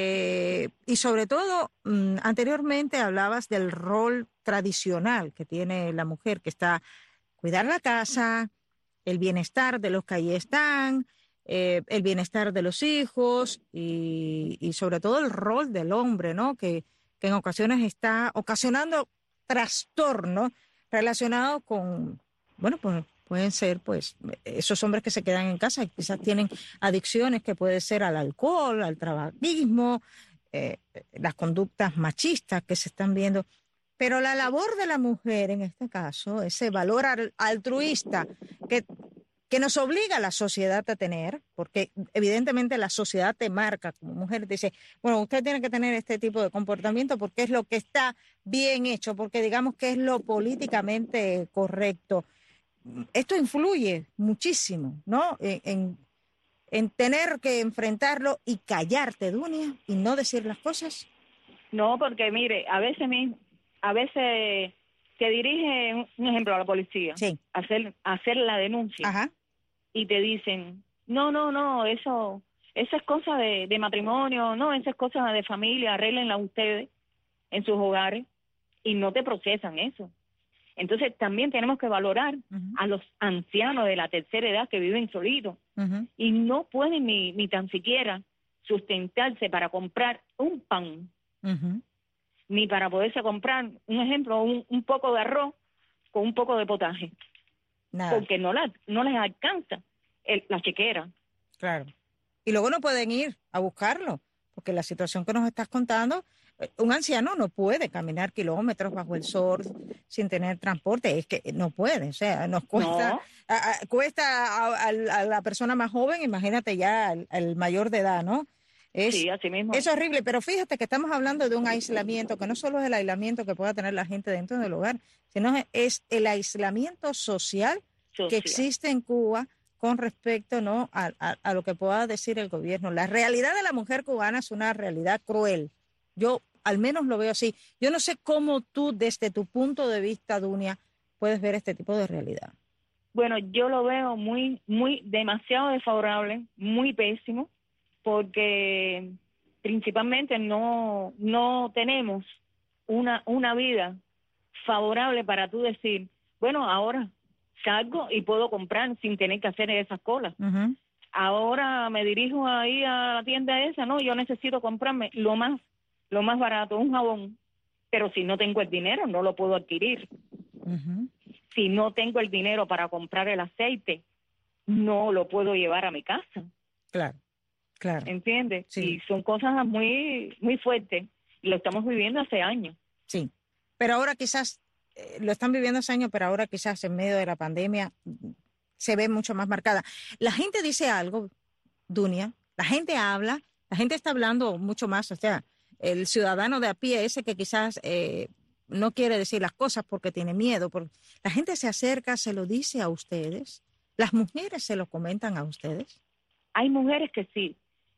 Eh, y sobre todo, mmm, anteriormente hablabas del rol tradicional que tiene la mujer, que está cuidar la casa, el bienestar de los que allí están, eh, el bienestar de los hijos y, y sobre todo el rol del hombre, ¿no? Que que en ocasiones está ocasionando trastornos relacionados con, bueno, pues pueden ser pues esos hombres que se quedan en casa y quizás tienen adicciones que puede ser al alcohol, al tabaquismo, eh, las conductas machistas que se están viendo. Pero la labor de la mujer en este caso, ese valor altruista que que nos obliga la sociedad a tener, porque evidentemente la sociedad te marca como mujer, te dice, bueno, usted tiene que tener este tipo de comportamiento porque es lo que está bien hecho, porque digamos que es lo políticamente correcto. Esto influye muchísimo, ¿no? En, en, en tener que enfrentarlo y callarte, Dunia, y no decir las cosas. No, porque mire, a veces, a veces te dirige, un ejemplo, a la policía, sí. a hacer, a hacer la denuncia. Ajá. Y te dicen, no, no, no, eso, eso es cosa de, de matrimonio, no, eso es cosa de familia, arréglenla ustedes en sus hogares, y no te procesan eso. Entonces también tenemos que valorar uh-huh. a los ancianos de la tercera edad que viven solitos uh-huh. y no pueden ni, ni tan siquiera sustentarse para comprar un pan, uh-huh. ni para poderse comprar, un ejemplo, un, un poco de arroz con un poco de potaje. Nada. Porque no, la, no les alcanza el, la chequera. Claro. Y luego no pueden ir a buscarlo, porque la situación que nos estás contando, un anciano no puede caminar kilómetros bajo el sol sin tener transporte, es que no puede, o sea, nos cuesta, No. a, a, cuesta a, a, a la persona más joven, imagínate ya al, al mayor de edad, ¿no? Es, Sí, así mismo. Es horrible, pero fíjate que estamos hablando de un aislamiento, que no solo es el aislamiento que pueda tener la gente dentro del hogar, sino es el aislamiento social, social. que existe en Cuba con respecto, ¿no?, a, a, a lo que pueda decir el gobierno. La realidad de la mujer cubana es una realidad cruel. Yo al menos lo veo así. Yo no sé cómo tú, desde tu punto de vista, Dunia, puedes ver este tipo de realidad. Bueno, yo lo veo muy, muy, demasiado desfavorable, muy pésimo, porque principalmente no, no tenemos una, una vida favorable para tú decir, bueno, ahora salgo y puedo comprar sin tener que hacer esas colas. Uh-huh. Ahora me dirijo ahí a la tienda esa, no, yo necesito comprarme lo más, lo más barato, un jabón, pero si no tengo el dinero no lo puedo adquirir. Uh-huh. Si no tengo el dinero para comprar el aceite, no lo puedo llevar a mi casa. Claro, claro. ¿Entiendes? Sí. Y son cosas muy, muy fuertes y lo estamos viviendo hace años. Sí, pero ahora quizás eh, lo están viviendo hace años, pero ahora quizás en medio de la pandemia se ve mucho más marcada. La gente dice algo, Dunia, la gente habla, la gente está hablando mucho más, o sea, el ciudadano de a pie ese que quizás eh, no quiere decir las cosas porque tiene miedo, porque la gente se acerca, se lo dice a ustedes, las mujeres se lo comentan a ustedes. Hay mujeres que sí,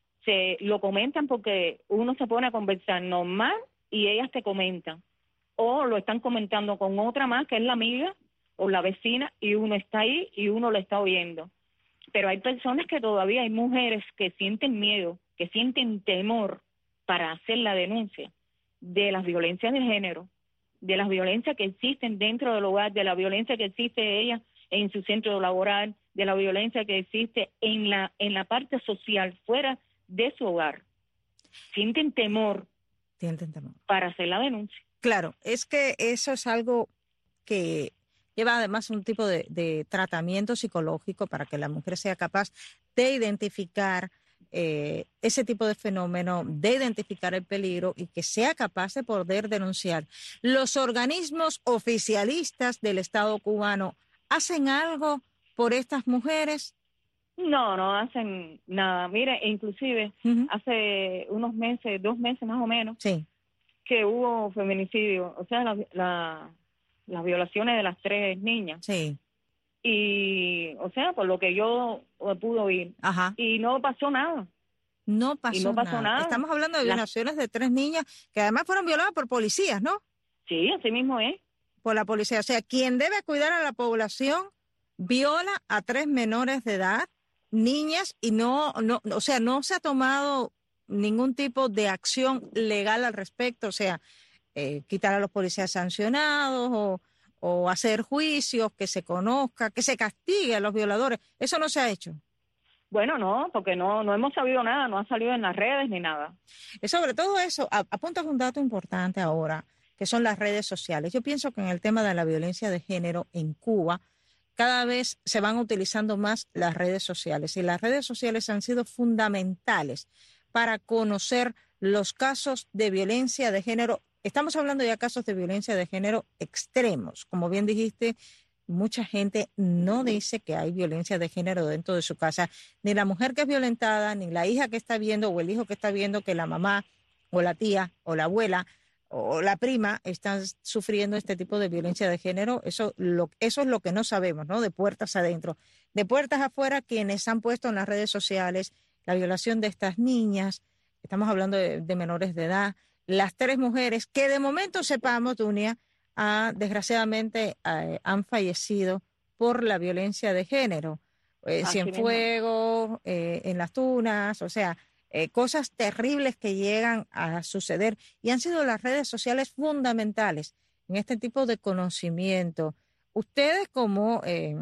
se lo comentan porque uno se pone a conversar normal y ellas te comentan, o lo están comentando con otra más que es la amiga o la vecina y uno está ahí y uno lo está oyendo. Pero hay personas que todavía, hay mujeres que sienten miedo, que sienten temor para hacer la denuncia de las violencias de género, de las violencias que existen dentro del hogar, de la violencia que existe ella en su centro laboral, de la violencia que existe en la en la parte social fuera de su hogar. Sienten temor, Sienten temor para hacer la denuncia. Claro, es que eso es algo que lleva además un tipo de, de tratamiento psicológico para que la mujer sea capaz de identificar eh, ese tipo de fenómeno, de identificar el peligro y que sea capaz de poder denunciar. Los organismos oficialistas del Estado cubano hacen algo por estas mujeres. No, no hacen nada. Mire, inclusive uh-huh. hace unos meses, dos meses más o menos, sí. que hubo feminicidio, o sea, la, la, las violaciones de las tres niñas. Sí. Y, o sea, por lo que yo pude oír. Ajá. Y no pasó nada. No pasó, y no pasó nada. nada. Estamos hablando de violaciones la... de tres niñas que además fueron violadas por policías, ¿no? Sí, así mismo es. Por la policía. O sea, quien debe cuidar a la población viola a tres menores de edad, niñas, y no, no, o sea, no se ha tomado ningún tipo de acción legal al respecto, o sea, eh, quitar a los policías sancionados o, o hacer juicios, que se conozca, que se castigue a los violadores. Eso no se ha hecho. Bueno, no, porque no, no hemos sabido nada, no ha salido en las redes ni nada. Y sobre todo eso, apuntas un dato importante ahora, que son las redes sociales. Yo pienso que en el tema de la violencia de género en Cuba, cada vez se van utilizando más las redes sociales y las redes sociales han sido fundamentales para conocer los casos de violencia de género. Estamos hablando ya de casos de violencia de género extremos. Como bien dijiste, mucha gente no dice que hay violencia de género dentro de su casa. Ni la mujer que es violentada, ni la hija que está viendo o el hijo que está viendo que la mamá o la tía o la abuela o la prima están sufriendo este tipo de violencia de género. Eso, lo, eso es lo que no sabemos, ¿no? De puertas adentro. De puertas afuera, quienes han puesto en las redes sociales la violación de estas niñas, estamos hablando de, de menores de edad, las tres mujeres que de momento sepamos, Dunia, ah, desgraciadamente eh, han fallecido por la violencia de género. Eh, Cienfuegos, eh, en Las Tunas, o sea, Eh, cosas terribles que llegan a suceder y han sido las redes sociales fundamentales en este tipo de conocimiento. Ustedes como eh,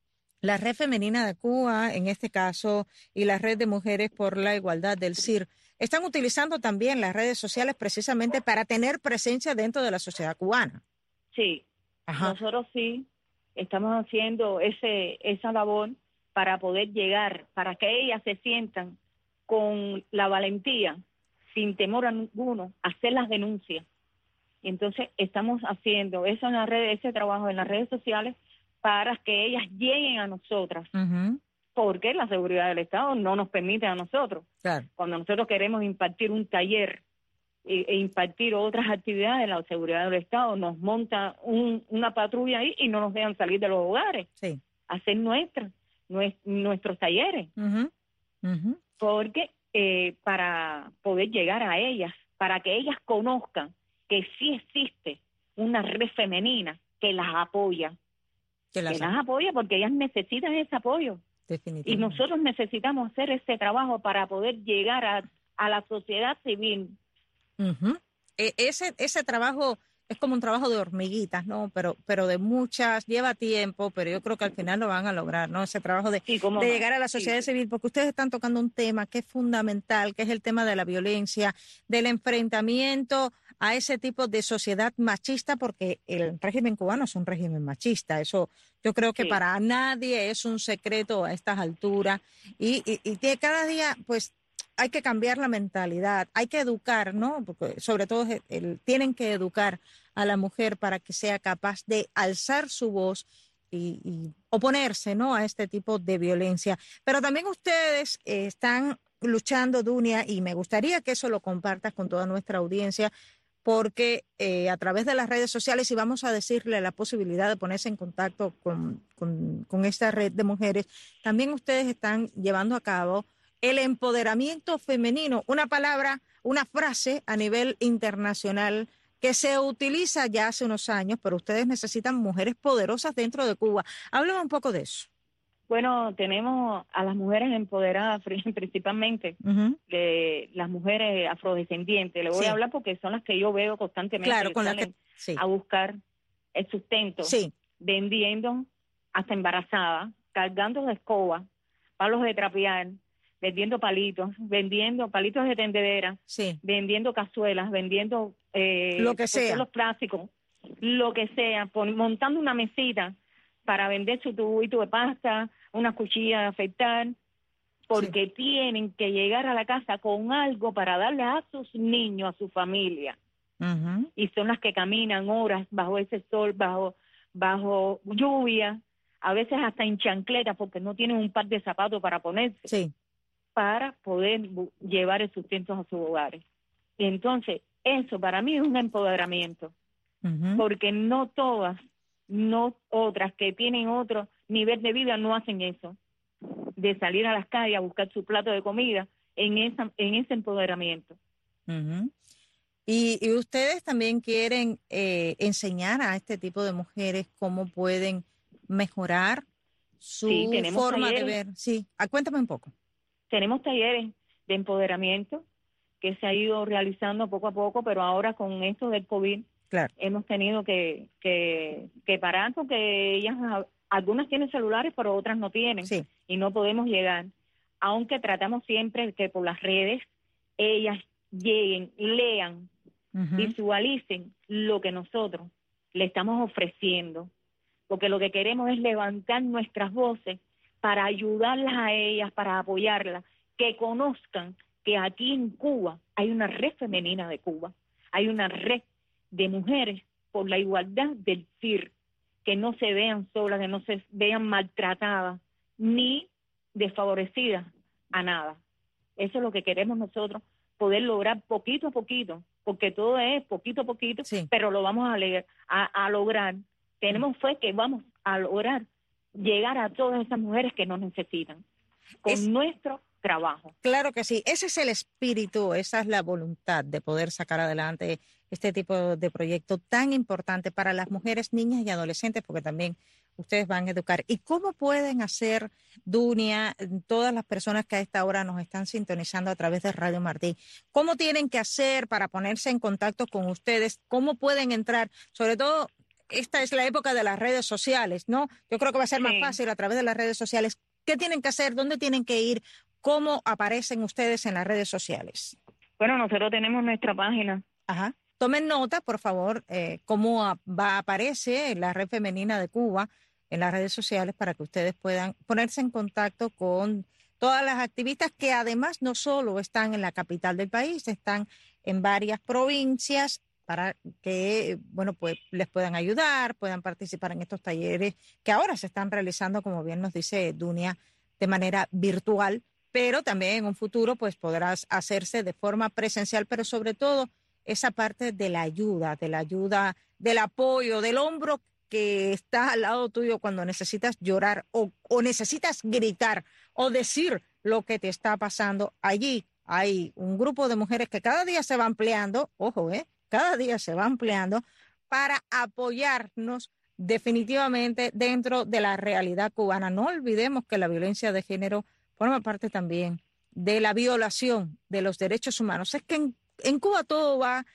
la Red Femenina de Cuba, en este caso, y la Red de Mujeres por la Igualdad del C I R, están utilizando también las redes sociales precisamente para tener presencia dentro de la sociedad cubana. Sí, Ajá. nosotros sí estamos haciendo ese esa labor para poder llegar, para que ellas se sientan con la valentía, sin temor a ninguno, a hacer las denuncias. Y entonces estamos haciendo eso en las redes, ese trabajo en las redes sociales para que ellas lleguen a nosotras. Uh-huh. Porque la seguridad del Estado no nos permite a nosotros. Claro. Cuando nosotros queremos impartir un taller e, e impartir otras actividades, la seguridad del Estado nos monta un, una patrulla ahí y no nos dejan salir de los hogares. Sí. Hacer nuestras, nues, nuestros talleres. Uh-huh. Uh-huh. Porque eh, para poder llegar a ellas, para que ellas conozcan que sí existe una red femenina que las apoya. Que las, que las apoya porque ellas necesitan ese apoyo. Y nosotros necesitamos hacer ese trabajo para poder llegar a, a la sociedad civil. Uh-huh. E- ese ese trabajo es como un trabajo de hormiguitas, ¿no? Pero pero de muchas, lleva tiempo, pero yo creo que al final lo van a lograr, ¿no? Ese trabajo de, sí, de no? llegar a la sociedad sí. civil, porque ustedes están tocando un tema que es fundamental, que es el tema de la violencia, del enfrentamiento a ese tipo de sociedad machista, porque el régimen cubano es un régimen machista. Eso yo creo que sí. para nadie es un secreto a estas alturas. Y, y, y que cada día, pues, hay que cambiar la mentalidad, hay que educar, ¿no? Porque sobre todo el, el, tienen que educar a la mujer para que sea capaz de alzar su voz y, y oponerse, ¿no?, a este tipo de violencia. Pero también ustedes eh, están luchando, Dunia, y me gustaría que eso lo compartas con toda nuestra audiencia, porque eh, a través de las redes sociales, y vamos a decirle la posibilidad de ponerse en contacto con, con, con esta red de mujeres, también ustedes están llevando a cabo el empoderamiento femenino, una palabra, una frase a nivel internacional que se utiliza ya hace unos años, pero ustedes necesitan mujeres poderosas dentro de Cuba. Háblame un poco de eso. Bueno, tenemos a las mujeres empoderadas principalmente, uh-huh. de las mujeres afrodescendientes. Le voy sí. a hablar porque son las que yo veo constantemente claro, que con salen que, sí. a buscar el sustento, sí. vendiendo hasta embarazadas, cargando de escoba, palos de trapear, vendiendo palitos, vendiendo palitos de tendedera, sí. vendiendo cazuelas, vendiendo eh, lo que sea, los plásticos, lo que sea, pon, montando una mesita para vender su tubito de pasta, una cuchilla de afeitar, porque sí. tienen que llegar a la casa con algo para darle a sus niños, a su familia. Uh-huh. Y son las que caminan horas bajo ese sol, bajo bajo lluvia, a veces hasta en chancletas porque no tienen un par de zapatos para ponerse, sí. para poder llevar el sustento a sus hogares. Y entonces, eso para mí es un empoderamiento, uh-huh. porque no todas, no otras que tienen otro nivel de vida no hacen eso, de salir a las calles a buscar su plato de comida en esa en ese empoderamiento. Uh-huh. y, y ustedes también quieren eh, enseñar a este tipo de mujeres cómo pueden mejorar su sí, forma talleres. de ver. Sí, ah, cuéntame un poco. Tenemos talleres de empoderamiento que se ha ido realizando poco a poco, pero ahora con esto del COVID claro. hemos tenido que, que, que parar porque ellas, algunas tienen celulares, pero otras no tienen sí. y no podemos llegar. Aunque tratamos siempre que por las redes ellas lleguen, lean, uh-huh. visualicen lo que nosotros le estamos ofreciendo, porque lo que queremos es levantar nuestras voces para ayudarlas a ellas, para apoyarlas, que conozcan que aquí en Cuba hay una red femenina de Cuba, hay una red de mujeres por la igualdad del C I R, que no se vean solas, que no se vean maltratadas, ni desfavorecidas a nada. Eso es lo que queremos nosotros, poder lograr poquito a poquito, porque todo es poquito a poquito, sí. pero lo vamos a, leer, a, a lograr. Tenemos fe que vamos a lograr llegar a todas esas mujeres que nos necesitan con es, nuestro trabajo. Claro que sí, ese es el espíritu, esa es la voluntad de poder sacar adelante este tipo de proyecto tan importante para las mujeres, niñas y adolescentes, porque también ustedes van a educar. ¿Y cómo pueden hacer, Dunia, todas las personas que a esta hora nos están sintonizando a través de Radio Martí, cómo tienen que hacer para ponerse en contacto con ustedes? ¿Cómo pueden entrar? Sobre todo, esta es la época de las redes sociales, ¿no? Yo creo que va a ser sí. más fácil a través de las redes sociales. ¿Qué tienen que hacer? ¿Dónde tienen que ir? ¿Cómo aparecen ustedes en las redes sociales? Bueno, nosotros tenemos nuestra página. Ajá. Tomen nota, por favor, eh, cómo a, va aparece la Red Femenina de Cuba, en las redes sociales para que ustedes puedan ponerse en contacto con todas las activistas que además no solo están en la capital del país, están en varias provincias para que, bueno, pues les puedan ayudar, puedan participar en estos talleres que ahora se están realizando, como bien nos dice Dunia, de manera virtual, pero también en un futuro pues podrás hacerse de forma presencial, pero sobre todo esa parte de la ayuda, de la ayuda, del apoyo, del hombro que está al lado tuyo cuando necesitas llorar o, o necesitas gritar o decir lo que te está pasando. Allí hay un grupo de mujeres que cada día se va ampliando, ojo, eh, cada día se va ampliando para apoyarnos definitivamente dentro de la realidad cubana. No olvidemos que la violencia de género forma parte también de la violación de los derechos humanos. Es que en, en Cuba todo va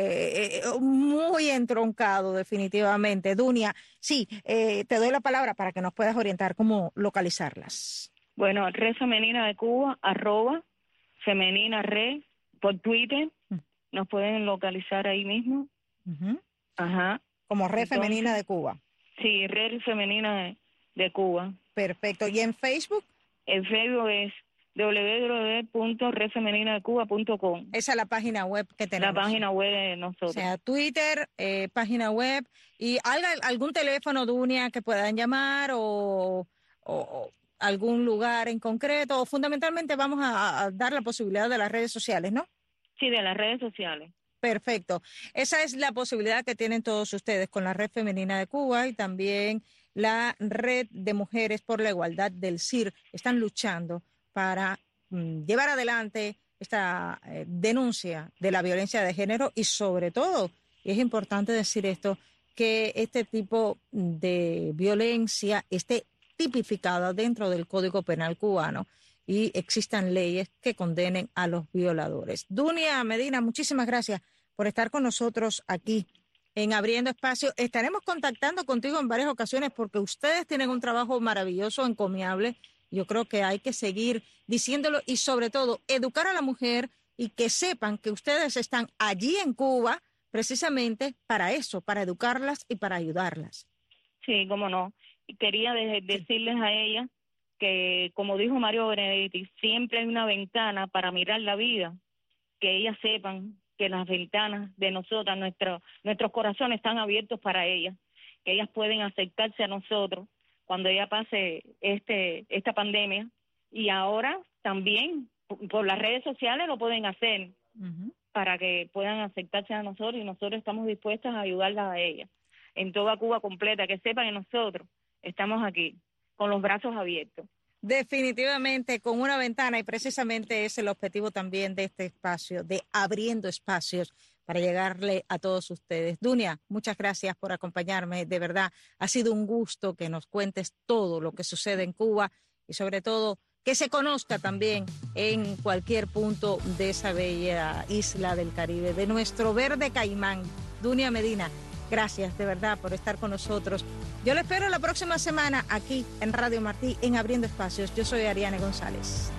eh, eh, muy entroncado definitivamente. Dunia, sí, eh, te doy la palabra para que nos puedas orientar cómo localizarlas. Bueno, Red Femenina de Cuba, arroba Femenina Red, por Twitter, mm. nos pueden localizar ahí mismo. Uh-huh. Ajá. Como Red Entonces, Femenina de Cuba. Sí, Red Femenina de, de Cuba. Perfecto. ¿Y en Facebook? En Facebook es doble u doble u doble u punto red femenina de cuba punto com. Esa es la página web que tenemos. La página web de nosotros. O sea, Twitter, eh, página web y algún teléfono, Dunia, que puedan llamar o, o, o algún lugar en concreto, o fundamentalmente vamos a, a dar la posibilidad de las redes sociales, ¿no? Sí, de las redes sociales. Perfecto. Esa es la posibilidad que tienen todos ustedes con la Red Femenina de Cuba y también la Red de Mujeres por la Igualdad del S I R. Están luchando para mm, llevar adelante esta eh, denuncia de la violencia de género y sobre todo, y es importante decir esto, que este tipo de violencia esté tipificada dentro del Código Penal cubano y existan leyes que condenen a los violadores. Dunia Medina, muchísimas gracias por estar con nosotros aquí en Abriendo Espacio. Estaremos contactando contigo en varias ocasiones porque ustedes tienen un trabajo maravilloso, encomiable. Yo creo que hay que seguir diciéndolo y sobre todo educar a la mujer y que sepan que ustedes están allí en Cuba precisamente para eso, para educarlas y para ayudarlas. Sí, cómo no. Y quería de- decirles a ellas que, como dijo Mario Benedetti, siempre hay una ventana para mirar la vida, que ellas sepan que las ventanas de nosotras, nuestro, nuestros corazones están abiertos para ellas, que ellas pueden acercarse a nosotros cuando ya pase este esta pandemia, y ahora también por las redes sociales lo pueden hacer uh-huh. para que puedan acercarse a nosotros, y nosotros estamos dispuestas a ayudarlas a ellas en toda Cuba completa, que sepan que nosotros estamos aquí con los brazos abiertos. Definitivamente con una ventana, y precisamente es el objetivo también de este espacio, de Abriendo Espacios, para llegarle a todos ustedes. Dunia, muchas gracias por acompañarme, de verdad, ha sido un gusto que nos cuentes todo lo que sucede en Cuba y sobre todo que se conozca también en cualquier punto de esa bella isla del Caribe, de nuestro verde caimán. Dunia Medina, gracias de verdad por estar con nosotros. Yo le espero la próxima semana aquí en Radio Martí, en Abriendo Espacios. Yo soy Ariane González.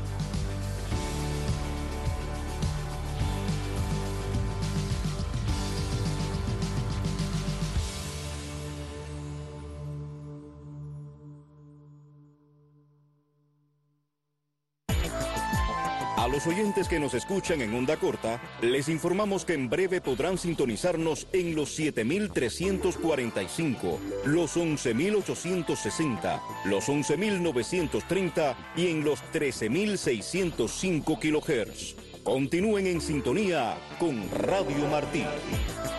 A los oyentes que nos escuchan en onda corta, les informamos que en breve podrán sintonizarnos en los siete mil trescientos cuarenta y cinco, los once mil ochocientos sesenta, los once mil novecientos treinta y en los trece mil seiscientos cinco kilohertz. Continúen en sintonía con Radio Martí.